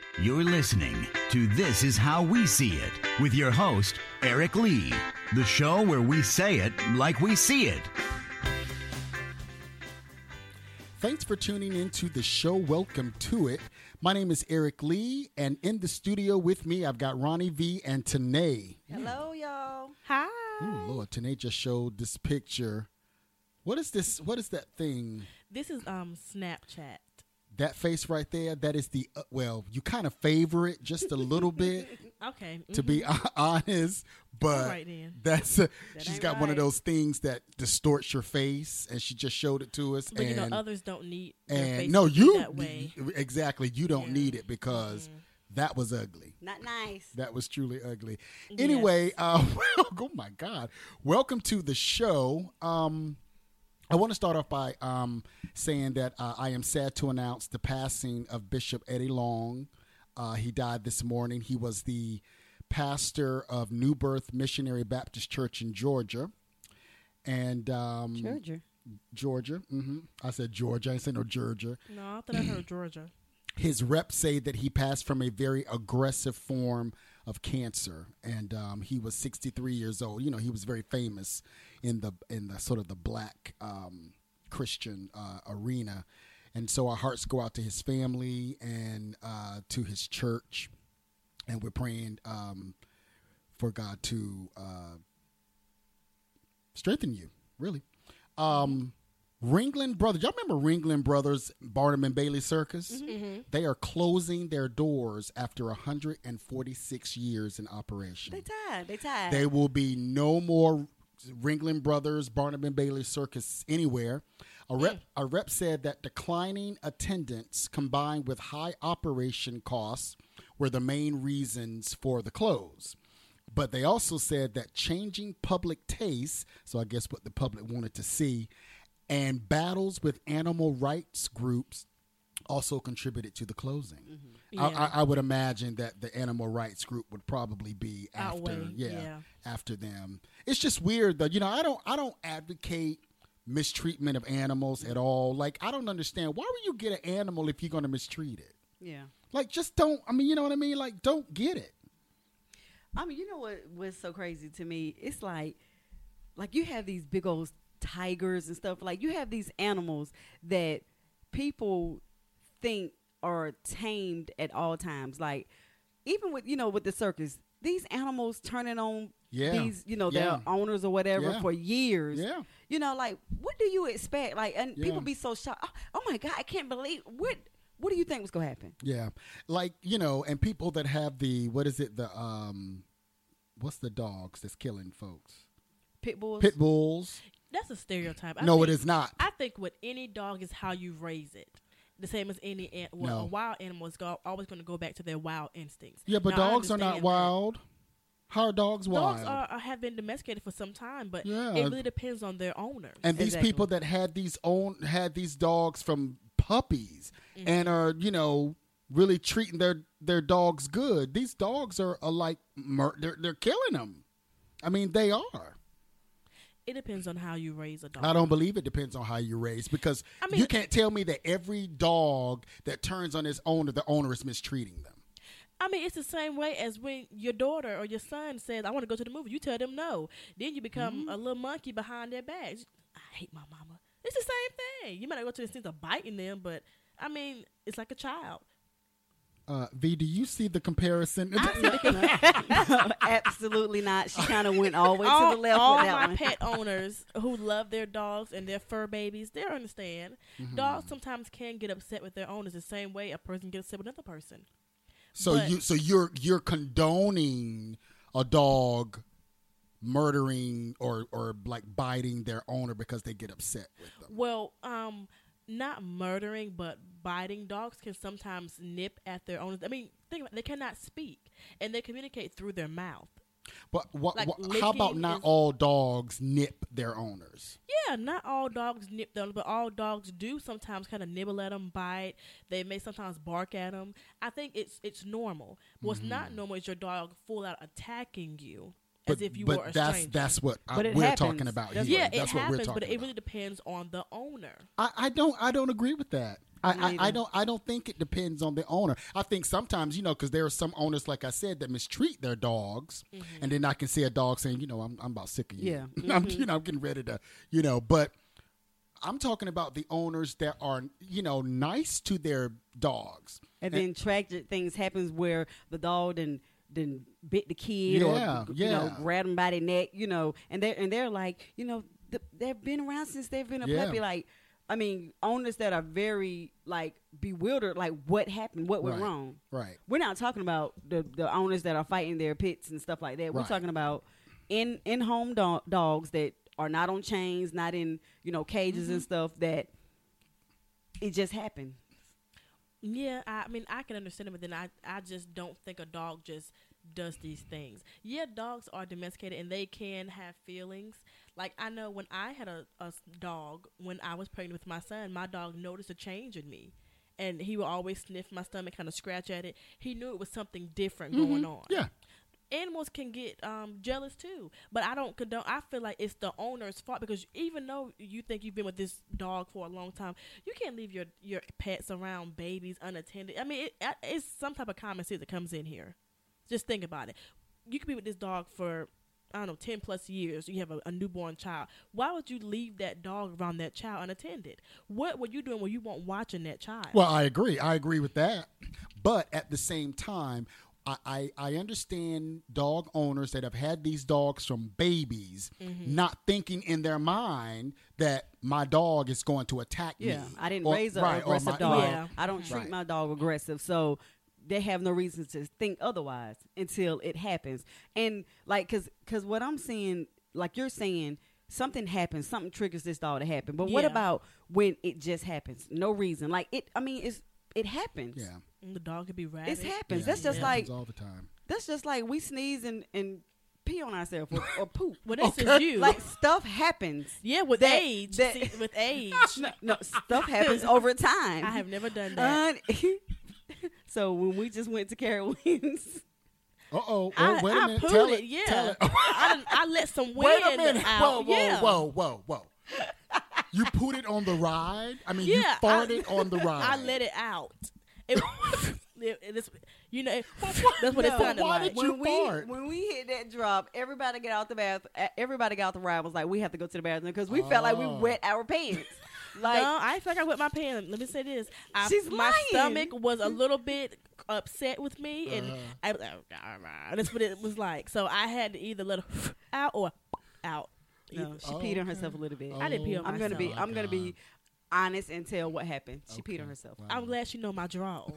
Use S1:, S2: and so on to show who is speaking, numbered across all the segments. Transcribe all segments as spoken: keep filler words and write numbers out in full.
S1: You're listening to This Is How We See It with your host, Eric Lee. The show where we say it like we see it.
S2: Thanks for tuning into the show. Welcome to it. My name is Eric Lee, and in the studio with me, I've got Ronnie V and Tanae.
S3: Hello, y'all.
S4: Hi.
S2: Oh, Lord, Tanae just showed this picture. What is this? What is that thing?
S4: This is um Snapchat.
S2: That face right there, that is the, uh, well, you kind of favor it just a little bit,
S4: Okay.
S2: to be
S4: mhm.
S2: honest, but
S4: All right, then.
S2: that's, uh,
S3: That
S2: she's
S3: ain't
S2: got one of
S3: right.
S2: those things that distorts your face, and she just showed it to us.
S4: But
S2: and,
S4: you know, others don't need their
S2: and
S4: face
S2: no,
S4: to be
S2: you,
S4: that way.
S2: y- exactly, you don't
S4: Yeah.
S2: need it because
S4: Mhm.
S2: that was ugly.
S3: Not nice.
S2: That was truly ugly.
S4: Yes.
S2: Anyway, uh, well, oh my God. Welcome to the show. Um, I want to start off by um, saying that uh, I am sad to announce the passing of Bishop Eddie Long. Uh, he died this morning. He was the pastor of New Birth Missionary Baptist Church in Georgia. And um,
S3: Georgia.
S2: Georgia. hmm I said Georgia. I said no Georgia.
S4: No, I thought I heard Georgia.
S2: His reps say that he passed from a very aggressive form of cancer, and um, he was sixty-three years old. You know, he was very famous in the in the sort of the black um, Christian uh, arena, and so our hearts go out to his family and uh, to his church, and we're praying um, for God to uh, strengthen you. Really. Um, Ringling Brothers. Y'all remember Ringling Brothers, Barnum and Bailey Circus?
S4: Mm-hmm.
S2: They are closing their doors after one hundred forty-six years in operation.
S3: They tied. They tied.
S2: There will be no more Ringling Brothers, Barnum and Bailey Circus anywhere. A rep, a rep said that declining attendance combined with high operation costs were the main reasons for the close. But they also said that changing public tastes, so I guess what the public wanted to see, and battles with animal rights groups also contributed to the closing.
S4: Mm-hmm.
S2: I,
S4: Yeah.
S2: I, I would imagine that the animal rights group would probably be after,
S4: Outweigh,
S2: yeah,
S4: yeah.
S2: after them. It's just weird though. You know, I don't, I don't advocate mistreatment of animals at all. Like, I don't understand why would you get an animal if you're going to mistreat it?
S3: Yeah.
S2: Like, just don't. I mean, you know what I mean? Like, don't get it.
S3: I mean, you know what was so crazy to me? It's like, like you have these big old tigers and stuff. Like you have these animals that people think are tamed at all times. Like even with, you know, with the circus, these animals turning on
S2: Yeah.
S3: these, you know,
S2: Yeah.
S3: their owners or whatever
S2: Yeah.
S3: for years.
S2: Yeah.
S3: You know, like what do you expect? Like, and
S2: Yeah.
S3: people be so shocked. Oh, oh my God, I can't believe what. What do you think was gonna happen?
S2: Yeah. Like, you know, and people that have the, what is it? The, um, what's the dogs that's killing folks?
S3: Pit bulls.
S2: Pit bulls.
S4: That's a stereotype. I
S2: No,
S4: think,
S2: it is not.
S4: I think with any dog is how you raise it. The same as any an- well,
S2: No.
S4: a wild animal is go- always going to go back to their wild instincts.
S2: Yeah, but
S4: Now, I
S2: dogs are not
S4: understand that.
S2: wild. How are dogs wild?
S4: Dogs are, are have been domesticated for some time, but
S2: Yeah.
S4: it really depends on their owner.
S2: and these
S3: Exactly.
S2: people that had these own had these dogs from puppies and are, you know, really treating their their dogs good. These dogs are, are like mur- they're they're killing them. I mean, they are.
S4: It depends on how you raise a dog.
S2: I don't believe it depends on how you raise, because
S4: I mean-
S2: you can't tell me that every dog that turns on its owner, the owner is mistreating them.
S4: I mean, it's the same way as when your daughter or your son says, I want to go to the movie. You tell them no. Then you become
S2: Mm-hmm.
S4: a little monkey behind their backs. I hate my mama. It's the same thing. You might not go to the extent of biting them, but, I mean, it's like a child.
S2: Uh, V, do you see the comparison?
S3: Absolutely not. She kind of went all the way
S4: all
S3: to the left
S4: all
S3: with that
S4: my
S3: one.
S4: pet owners who love their dogs and their fur babies, they understand.
S2: Mm-hmm.
S4: Dogs sometimes can get upset with their owners the same way a person gets upset with another person.
S2: So
S4: But-
S2: you so you're you're condoning a dog murdering or or like biting their owner because they get upset with them.
S4: Well, um, not murdering, but biting. Dogs can sometimes nip at their owners. I mean, think about it, they cannot speak, and they communicate through their mouth.
S2: But what,
S4: Like
S2: what how about
S4: licking
S2: not
S4: is-
S2: all dogs nip their owners?
S4: Yeah, not all dogs nip them, but all dogs do sometimes kind of nibble at them, bite. They may sometimes bark at them. I think it's it's normal. What's not normal is your dog full out attacking you as
S2: But,
S4: if you
S2: but
S4: were a
S2: that's
S4: stranger.
S2: that's what I,
S3: But it
S2: we're
S3: happens.
S2: talking about
S3: That's-
S2: here.
S4: yeah,
S2: that's
S4: it
S2: what
S4: happens,
S2: we're talking
S4: but it
S2: about.
S4: really depends on the owner.
S2: I, I don't I don't agree with that. I,
S3: Me
S2: I, I
S3: neither.
S2: don't I don't think it depends on the owner. I think sometimes, you know, because there are some owners, like I said, that mistreat their dogs, and then I can see a dog saying, you know, I'm I'm about sick of you.
S3: Yeah.
S2: I'm you know I'm getting ready to, you know, but I'm talking about the owners that are, you know, nice to their dogs.
S3: And then tragic things happens where the dog then then bit the kid
S2: Yeah,
S3: or you know
S2: yeah.
S3: grabbed him by the neck, you know, and they are and they're like, you know, th- they've been around since they've been a
S2: Yeah.
S3: puppy. Like, I mean, owners that are very like bewildered, like what happened, what went
S2: Right.
S3: wrong.
S2: Right.
S3: We're not talking about the the owners that are fighting their pets and stuff like that. We're
S2: Right.
S3: talking about in in home do- dogs that are not on chains, not in you know cages and stuff. That it just happened.
S4: Yeah, I, I mean, I can understand it, but then I, I just don't think a dog just does these things. Yeah, dogs are domesticated and they can have feelings. Like, I know when I had a, a s- dog, when I was pregnant with my son, my dog noticed a change in me. And he would always sniff my stomach, kind of scratch at it. He knew it was something different going on.
S2: Yeah.
S4: Animals can get um, jealous too, but I don't condone. I feel like it's the owner's fault because even though you think you've been with this dog for a long time, you can't leave your, your pets around babies unattended. I mean, it, it's some type of common sense that comes in here. Just think about it. You could be with this dog for I don't know ten plus years. You have a, a newborn child. Why would you leave that dog around that child unattended? What were you doing when you weren't watching that child?
S2: Well, I agree. I agree with that. But at the same time, I, I, I understand dog owners that have had these dogs from babies,
S3: Mm-hmm.
S2: not thinking in their mind that my dog is going to attack me.
S3: Yeah, I didn't
S2: Or-
S3: raise an
S2: right, or
S3: aggressive
S2: my-
S3: dog.
S4: Yeah.
S3: I don't treat
S2: Right.
S3: my dog aggressive, so they have no reason to think otherwise until it happens. And like, cause, cause what I'm seeing, like you're saying, something happens, something triggers this dog to happen. But what
S4: Yeah.
S3: about when it just happens? No reason. Like it. I mean, it's it happens.
S2: Yeah.
S4: And the dog could be rabid.
S3: It happens.
S2: Yeah,
S3: That's just
S2: it
S3: like
S2: happens all the time.
S3: that's just like we sneeze and and pee on ourselves or, or poop.
S4: Well, this
S2: Okay.
S4: is you.
S3: Like stuff happens.
S4: yeah, with
S3: that-
S4: age.
S3: that-
S4: See, with age.
S3: No, no, stuff happens over time.
S4: I have never done that.
S3: Uh, so when we just went to Caroline's,
S2: Uh oh.
S4: I,
S2: Wait a
S4: I
S2: minute.
S4: pooed
S2: Tell
S4: it,
S2: it.
S4: yeah.
S2: Tell it.
S4: I, done, I let some wind
S2: Wait a minute.
S4: out.
S2: Whoa, whoa,
S4: yeah.
S2: whoa, whoa, whoa. You put it on the ride? I mean,
S4: Yeah,
S2: you
S4: I-
S2: farted on the ride.
S4: I let it out. It, it, it's, you know, it, that's what it
S3: No,
S4: sounded
S2: why
S4: like.
S2: did you
S3: when we
S2: fart?
S3: when we hit that drop, everybody got out the bath. Everybody got out the ride was like, we have to go to the bathroom because we felt like we
S2: Oh.
S3: wet our pants. Like
S4: no, I feel like I wet my pants. Let me say this: I,
S3: She's
S4: my
S3: lying.
S4: stomach was a little bit upset with me, and
S2: Uh-huh.
S4: I was like, that's what it was like. So I had to either let it out or out.
S3: no, she
S2: Oh,
S3: peed on
S2: okay.
S3: herself a little bit.
S4: I didn't pee on
S3: I'm gonna be
S4: myself.
S3: I'm gonna be honest and tell what happened. She peed on herself.
S2: Wow.
S4: I'm glad you know my draws.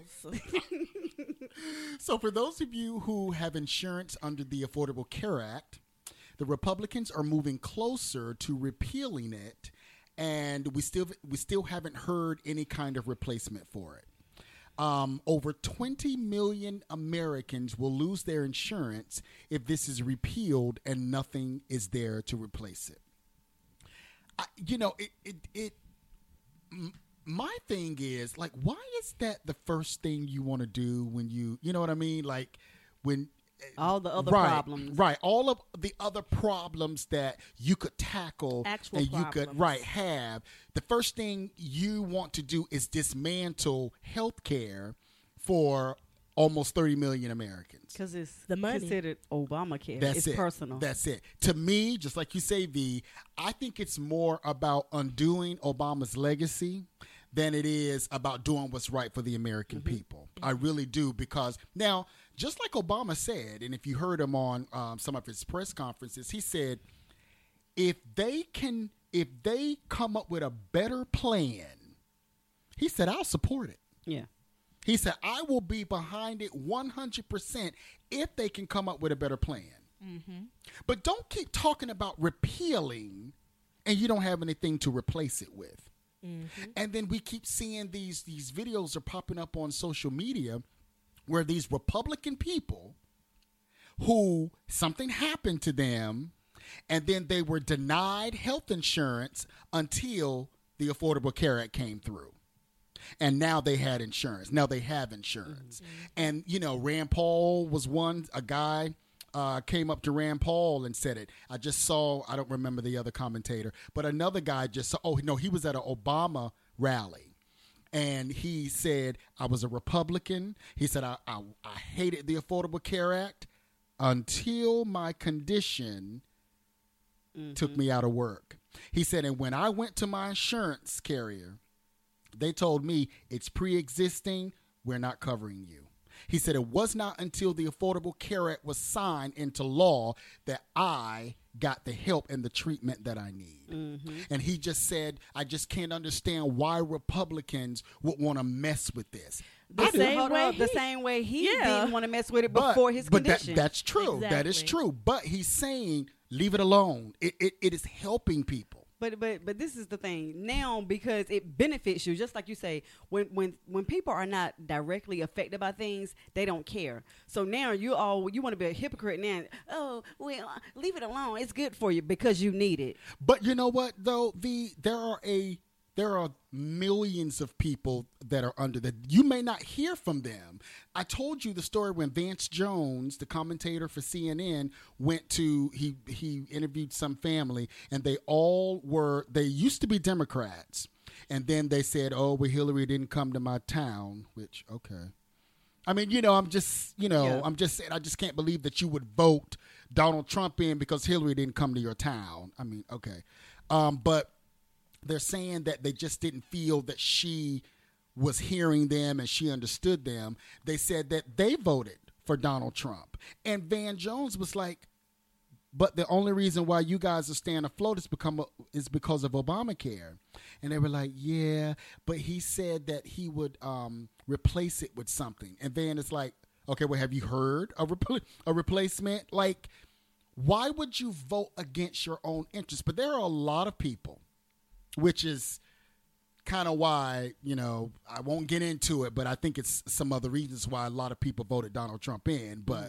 S2: So, for those of you who have insurance under the Affordable Care Act, the Republicans are moving closer to repealing it, and we still we still haven't heard any kind of replacement for it. Um, over twenty million Americans will lose their insurance if this is repealed and nothing is there to replace it. I, you know, it it. it m- my thing is, like, why is that the first thing you want to do when you, you know what I mean? Like, when
S3: All the other
S2: right,
S3: problems.
S2: right? All of the other problems that you could tackle
S4: Actual
S2: and you could
S4: problems.
S2: right have. The first thing you want to do is dismantle health care for almost thirty million Americans.
S3: Because it's
S4: The money.
S3: considered Obamacare.
S2: That's
S3: it's
S2: it.
S3: personal.
S2: That's it. To me, just like you say, V, I think it's more about undoing Obama's legacy than it is about doing what's right for the American
S3: Mm-hmm.
S2: people. I really do, because now, just like Obama said, and if you heard him on um, some of his press conferences, he said, if they can, if they come up with a better plan, he said, I'll support it.
S3: yeah.
S2: He said, I will be behind it one hundred percent if they can come up with a better plan.
S4: Mm-hmm.
S2: But don't keep talking about repealing and you don't have anything to replace it with.
S4: Mm-hmm.
S2: And then we keep seeing these, these videos are popping up on social media where these Republican people who something happened to them and then they were denied health insurance until the Affordable Care Act came through. And now they had insurance. Now they have insurance.
S3: Mm-hmm.
S2: And, you know, Rand Paul was one, a guy uh, came up to Rand Paul and said it. I just saw, I don't remember the other commentator, but another guy just saw, oh, no, he was at an Obama rally. And he said, I was a Republican. He said, I, I, I hated the Affordable Care Act until my condition mm-hmm. took me out of work. He said, and when I went to my insurance carrier, they told me it's pre-existing. We're not covering you. He said it was not until the Affordable Care Act was signed into law that I got the help and the treatment that I need. Mm-hmm. And he just said, I just can't understand why Republicans would want to mess with this.
S3: The same way up, he, the same way he yeah. didn't want to mess with it
S2: but,
S3: before his
S2: but
S3: condition.
S2: But that, that's true.
S4: Exactly.
S2: That is true. But he's saying, leave it alone. It, it, it is helping people.
S3: But but but this is the thing now, because it benefits you, just like you say, when when when people are not directly affected by things, they don't care. So now you all you want to be a hypocrite now. Oh well, leave it alone. It's good for you because you need it.
S2: But you know what though, the there are a there are millions of people that are under that. You may not hear from them. I told you the story when Vance Jones, the commentator for C N N, went to, he he interviewed some family, and they all were, they used to be Democrats. And then they said, oh, well, Hillary didn't come to my town, which, okay. I mean, you know, I'm just, you know, yeah. I'm just saying, I just can't believe that you would vote Donald Trump in because Hillary didn't come to your town. I mean, okay. Um, but they're saying that they just didn't feel that she was hearing them and she understood them. They said that they voted for Donald Trump. And Van Jones was like, but the only reason why you guys are staying afloat is, become a, is because of Obamacare. And they were like, yeah, but he said that he would um, replace it with something. And Van is like, okay, well, have you heard a, repl- a replacement? Like, why would you vote against your own interests? But there are a lot of people, which is kind of why, you know, I won't get into it, but I think it's some other reasons why a lot of people voted Donald Trump in. But,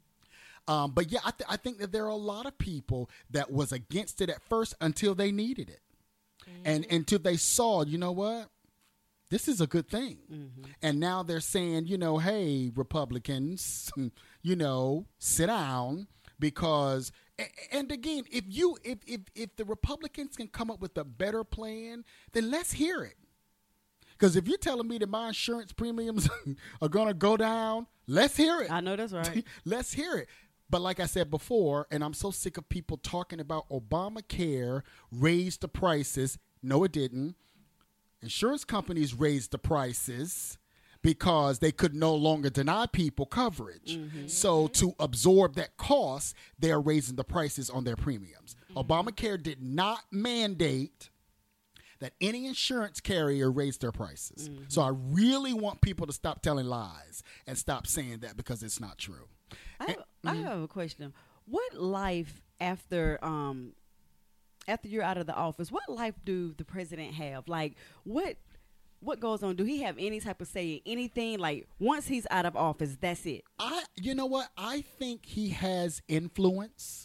S2: mm. um, but yeah, I, th- I think that there are a lot of people that was against it at first until they needed it. Mm. And until they saw, you know what, this is a good thing. Mm-hmm. And now they're saying, you know, hey, Republicans, you know, sit down. Because, and again, if you if, if if the Republicans can come up with a better plan, then let's hear it. Because if you're telling me that my insurance premiums are going to go down, let's hear it.
S3: I know that's right.
S2: Let's hear it. But like I said before, and I'm so sick of people talking about Obamacare raised the prices. No, it didn't. Insurance companies raised the prices because they could no longer deny people coverage. Mm-hmm. So to absorb that cost, they're raising the prices on their premiums. Mm-hmm. Obamacare did not mandate that any insurance carrier raise their prices. Mm-hmm. So I really want people to stop telling lies and stop saying that because it's not true.
S3: I have, and, I have mm-hmm. a question. What life after um, after you're out of the office, what life do the president have? Like, what... What goes on? Do he have any type of say in anything? Like, once he's out of office, that's it.
S2: I, you know what? I think he has influence.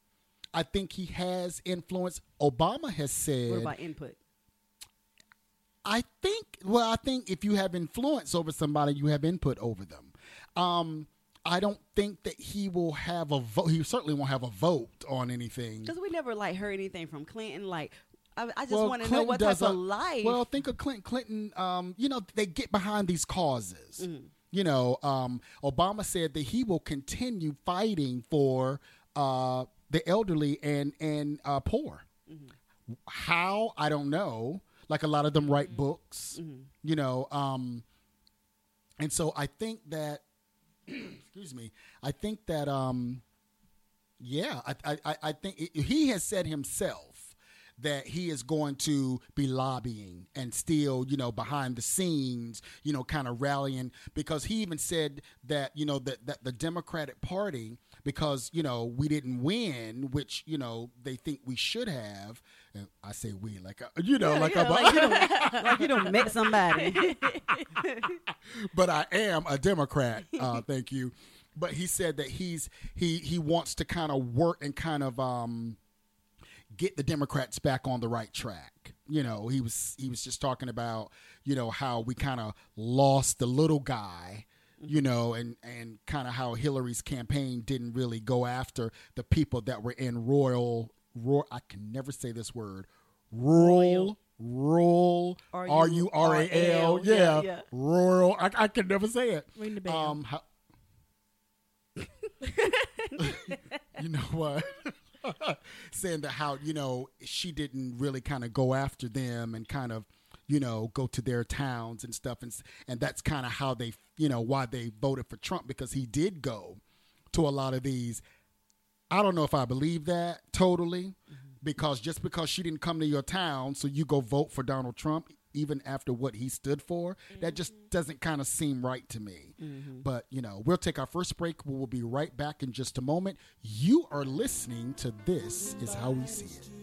S2: I think he has influence. Obama has said.
S3: What about input?
S2: I think, well, I think if you have influence over somebody, you have input over them. Um, I don't think that he will have a vote. He certainly won't have a vote on anything.
S3: Because we never, like, heard anything from Clinton, like, I, I just well, want to know what type of life.
S2: Well, think of Clinton. Clinton, um, you know, they get behind these causes. Mm. You know, um, Obama said that he will continue fighting for uh, the elderly and, and uh, poor. Mm-hmm. How? I don't know. Like a lot of them write mm-hmm. books, mm-hmm. you know. Um, and so I think that, excuse me, I think that, um, yeah, I, I, I think it, he has said himself that he is going to be lobbying and still, you know, behind the scenes, you know, kind of rallying, because he even said that, you know, that, that the Democratic Party, because, you know, we didn't win, which, you know, they think we should have. And I say we, like, uh, you know,
S3: yeah,
S2: like,
S3: yeah,
S2: I'm,
S3: like, you don't, like you don't met somebody.
S2: But I am a Democrat. Uh, thank you. But he said that he's he he wants to kind of work and kind of um. get the Democrats back on the right track. You know, he was he was just talking about, you know, how we kind of lost the little guy, you know, and, and kind of how Hillary's campaign didn't really go after the people that were in royal, royal I can never say this word, rural, rural,
S3: R U
S2: R U R A L.
S3: Yeah,
S2: Yeah,
S3: yeah.
S2: rural. I, I can never say it.
S4: Ring the bell.
S2: Um, how, you know what? Saying that how, you know, she didn't really kind of go after them and kind of, you know, go to their towns and stuff. And, and that's kind of how they, you know, why they voted for Trump, because he did go to a lot of these. I don't know if I believe that totally, mm-hmm. because just because she didn't come to your town, so you go vote for Donald Trump, even after what he stood for, mm-hmm. that just doesn't kind of seem right to me. Mm-hmm. But, you know, we'll take our first break. We will be right back in just a moment. You are listening to This Is How We See It.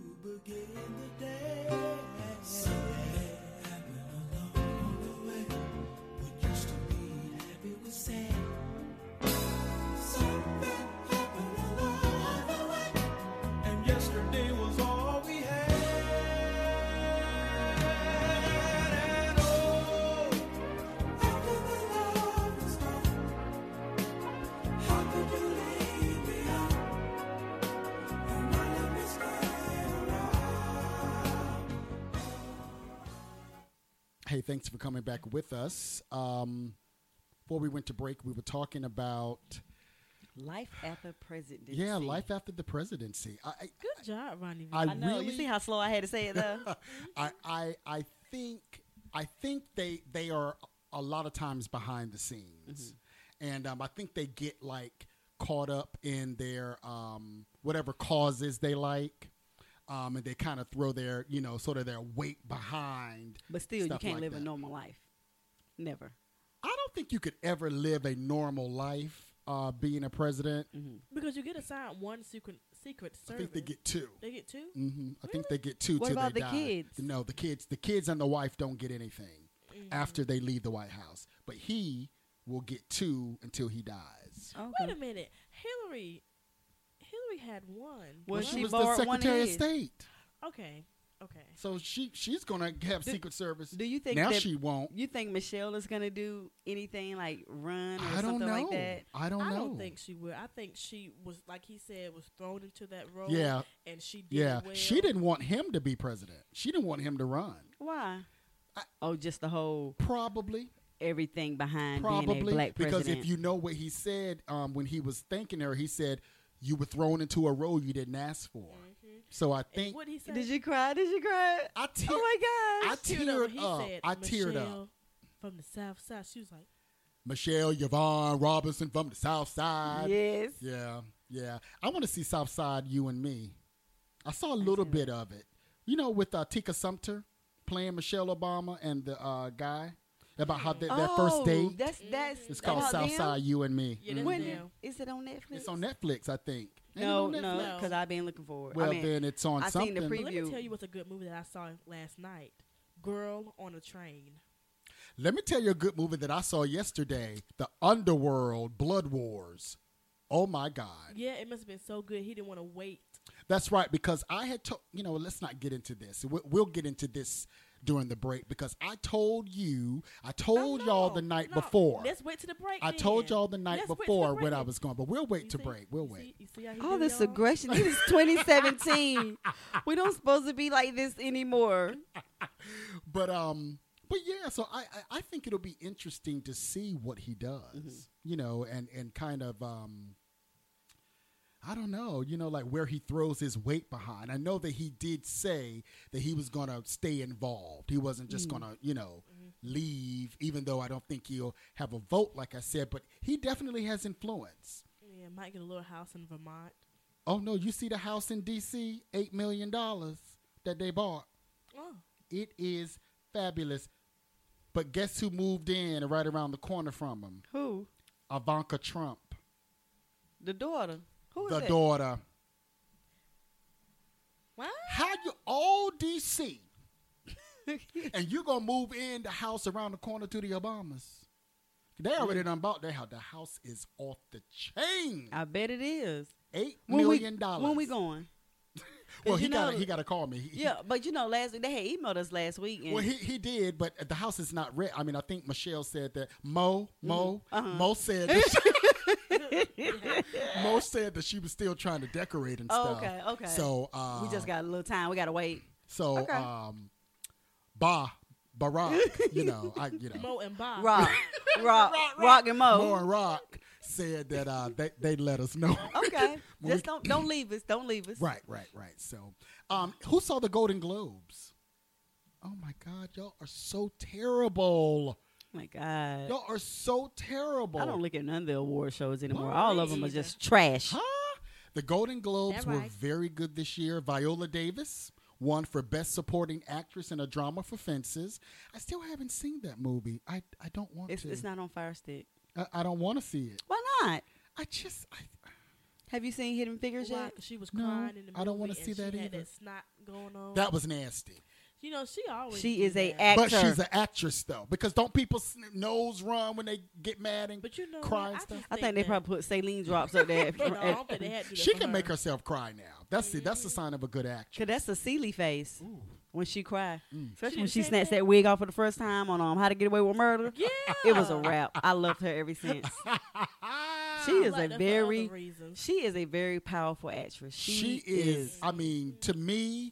S2: Hey, thanks for coming back with us. Um, before we went to break, we were talking about
S3: life after presidency.
S2: Yeah, life after the presidency. I, I,
S4: Good job, Ronnie.
S2: I,
S3: I know.
S2: really,
S3: You see how slow I had to say it, though?
S2: I, I, I think, I think they they are a lot of times behind the scenes, mm-hmm. and um, I think they get like caught up in their um, whatever causes they like. Um, and they kind of throw their, you know, sort of their weight behind.
S3: But still, you can't
S2: like
S3: live
S2: that.
S3: a normal life. Never.
S2: I don't think you could ever live a normal life uh, being a president.
S4: Mm-hmm. Because you get assigned one secret secret service.
S2: I think they get two.
S4: They get two?
S2: Mm-hmm.
S4: Really?
S2: I think they get two
S3: what
S2: till
S3: about
S2: they
S3: the
S2: die.
S3: kids?
S2: No, the kids, the kids and the wife don't get anything
S3: Mm-hmm.
S2: after they leave the White House. But he will get two until he dies.
S3: Okay.
S4: Wait a minute. Hillary, Hillary had one.
S3: Well,
S2: Well,
S3: she
S2: she was the
S3: borrowed one of
S2: Secretary of
S3: his.
S2: State.
S4: Okay. Okay.
S2: So she she's gonna have
S3: Do-
S2: Secret Service.
S3: Do you think
S2: now
S3: that
S2: she won't?
S3: You think Michelle is gonna do anything like run or
S2: I don't
S3: something
S2: know.
S3: like that?
S2: I don't
S4: I
S2: know.
S4: don't think she will. I think she was, like he said, was thrown into that role.
S2: Yeah.
S4: And she did
S2: Yeah,
S4: well.
S2: she didn't want him to be president. She didn't want him to run.
S3: Why?
S2: I-
S3: oh, just the whole
S2: Probably.
S3: everything behind being a
S2: Probably
S3: black
S2: because
S3: president.
S2: if you know what he said um, when he was thanking her, he said you were thrown into a role you didn't ask for.
S4: Mm-hmm.
S2: So I
S4: And
S2: think
S4: what he said?
S3: Did you cry? Did you cry?
S2: I tear,
S3: oh my
S2: I
S3: gosh!
S4: Teared up.
S2: teared
S4: He
S2: up.
S4: said,
S2: I teared up.
S4: Michelle from the South Side. She was like,
S2: Michelle Yvonne Robinson from the South Side.
S3: yes.
S2: Yeah, yeah. I want to see South Side, You and Me. I saw a little bit of it. You know, with uh, Tika Sumter playing Michelle Obama and the uh, guy about how they, their
S3: oh,
S2: first date.
S3: That's that's.
S2: It's called
S3: about
S2: South
S3: them?
S2: Side, You and Me.
S4: yeah, that's
S3: When
S4: them.
S3: is it on Netflix?
S2: It's on Netflix, I think. Ain't it
S3: No,
S2: on
S3: no,
S2: Netflix?
S3: because I've been looking for it.
S2: Well,
S3: I mean,
S2: then it's on
S3: I
S2: something.
S3: seen the
S4: But let me
S3: preview.
S4: tell you what's a good movie that I saw last night. Girl on a Train.
S2: Let me tell you a good movie that I saw yesterday, The Underworld Blood Wars. Oh, my God.
S4: Yeah, it must have been so good. He didn't want to wait.
S2: That's right, because I had told, you know, let's not get into this. We- We'll get into this during the break because I told you, I told
S4: Oh,
S2: y'all
S4: no,
S2: the night
S4: no.
S2: before.
S4: Let's wait to the break.
S2: I
S4: then.
S2: told y'all the night
S4: Let's wait to the
S2: before when
S4: break.
S2: I was going, but we'll wait
S4: You
S2: to
S4: see?
S2: break. We'll
S4: You
S2: wait.
S4: See, you see how he
S3: All
S4: do,
S3: this
S4: y'all?
S3: aggression. This is twenty seventeen. We don't supposed to be like this anymore.
S2: But um, but yeah, so I, I I think it'll be interesting to see what he does,
S3: Mm-hmm.
S2: you know, and and kind of um. I don't know, you know, like where he throws his weight behind. I know that he did say that he was going to stay involved. He wasn't just
S3: Mm-hmm.
S2: going to, you know, leave, even though I don't think he'll have a vote, like I said, but he definitely has influence.
S4: Yeah, might get a little house in Vermont.
S2: Oh, no, you see the house in D C, eight million dollars that they bought.
S4: Oh,
S2: It is fabulous. But guess who moved in right around the corner from him?
S3: Who?
S2: Ivanka Trump,
S3: The daughter. Who is
S2: the
S3: that?
S2: daughter.
S4: what?
S2: How you all D C and you're gonna move in the house around the corner to the Obamas? They already done bought their house. The house is off the chain.
S3: I bet it is.
S2: Eight
S3: When
S2: million
S3: we,
S2: dollars.
S3: When we going?
S2: Well,
S3: you
S2: he got
S3: know-
S2: he got to call me. He-
S3: Yeah, but you know, last week they had emailed us last week. And
S2: Well, he he did, but the house is not ready. I mean, I think Michelle said that Mo Mo
S3: Uh-huh.
S2: Mo said that Mo said that she was still trying to decorate and
S3: Oh,
S2: stuff.
S3: okay, okay.
S2: So uh,
S3: we just got a little time. We got to wait.
S2: So
S3: Okay.
S2: um, Ba Barack, you know, I you know,
S4: Mo and Bob.
S3: Rock, rock, rock, and Mo.
S2: Mo and Rock said that uh, they they let us know.
S3: Okay,
S2: When
S3: just
S2: we-
S3: don't don't leave us. Don't leave us.
S2: Right, right, right. So, um, who saw the Golden Globes? Oh my God, y'all are so terrible.
S3: Oh my God.
S2: Y'all are so terrible.
S3: I don't look at none of the award shows anymore.
S2: What?
S3: All of them are just trash.
S2: Huh? The Golden Globes
S4: That
S2: were
S4: right.
S2: very good this year. Viola Davis won for Best Supporting Actress in a Drama for Fences. I still haven't seen that movie. I, I don't want
S3: It's
S2: to.
S3: it's not on Fire Stick.
S2: I, I don't want to see it.
S3: Why not?
S2: I just I,
S3: Have you seen Hidden Figures
S4: Why?
S3: yet?
S4: 'Cause she was
S2: No,
S4: crying in the movie.
S2: I don't wanna
S4: and
S2: see that
S4: she had
S2: either.
S4: that snot going on.
S2: that was nasty.
S4: You know, she always.
S3: She
S4: do
S3: is a
S4: that.
S3: actor.
S2: But she's an actress though, because don't people sn- nose run when they get mad and
S4: But you know,
S2: cry
S4: what?
S2: and
S4: I
S2: stuff?
S4: just
S3: I think they
S4: that-
S3: probably put saline drops up there.
S4: No, I don't think they had to do that
S2: She
S4: for
S2: can make
S4: her.
S2: herself cry now. That's the, that's the sign of a good actress.
S3: Cause that's a Sealy face when she cried,
S2: Mm.
S3: especially
S4: She
S3: when
S4: the
S3: she
S4: same
S3: snatched
S4: thing.
S3: that wig off for the first time on um How to Get Away with Murder.
S4: Yeah,
S3: It was a wrap. I loved her ever since. She is
S4: like
S3: a
S4: that for
S3: very
S4: other reasons.
S3: she is a very powerful actress. She,
S2: She is. I mean, to me,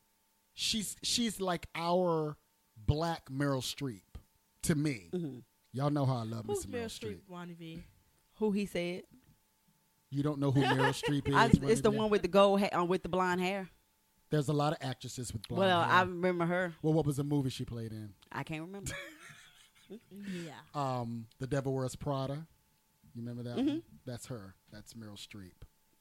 S2: she's she's like our black Meryl Streep. To me,
S3: Mhm.
S2: y'all know how I love
S4: Who's
S2: Miss Meryl
S4: Meryl
S2: Streep.
S4: Streep, Wani V?
S3: who he said.
S2: You don't know who Meryl Streep is?
S3: I, it's
S2: Ronnie
S3: the
S2: Lee?
S3: one with the gold ha- uh, with the blonde hair.
S2: There's a lot of actresses with blonde
S3: well,
S2: hair.
S3: I remember her.
S2: well, what was the movie she played in?
S3: I can't remember.
S4: Yeah.
S2: Um, The Devil Wears Prada. You remember that?
S3: Mhm.
S2: One? That's her. That's Meryl Streep.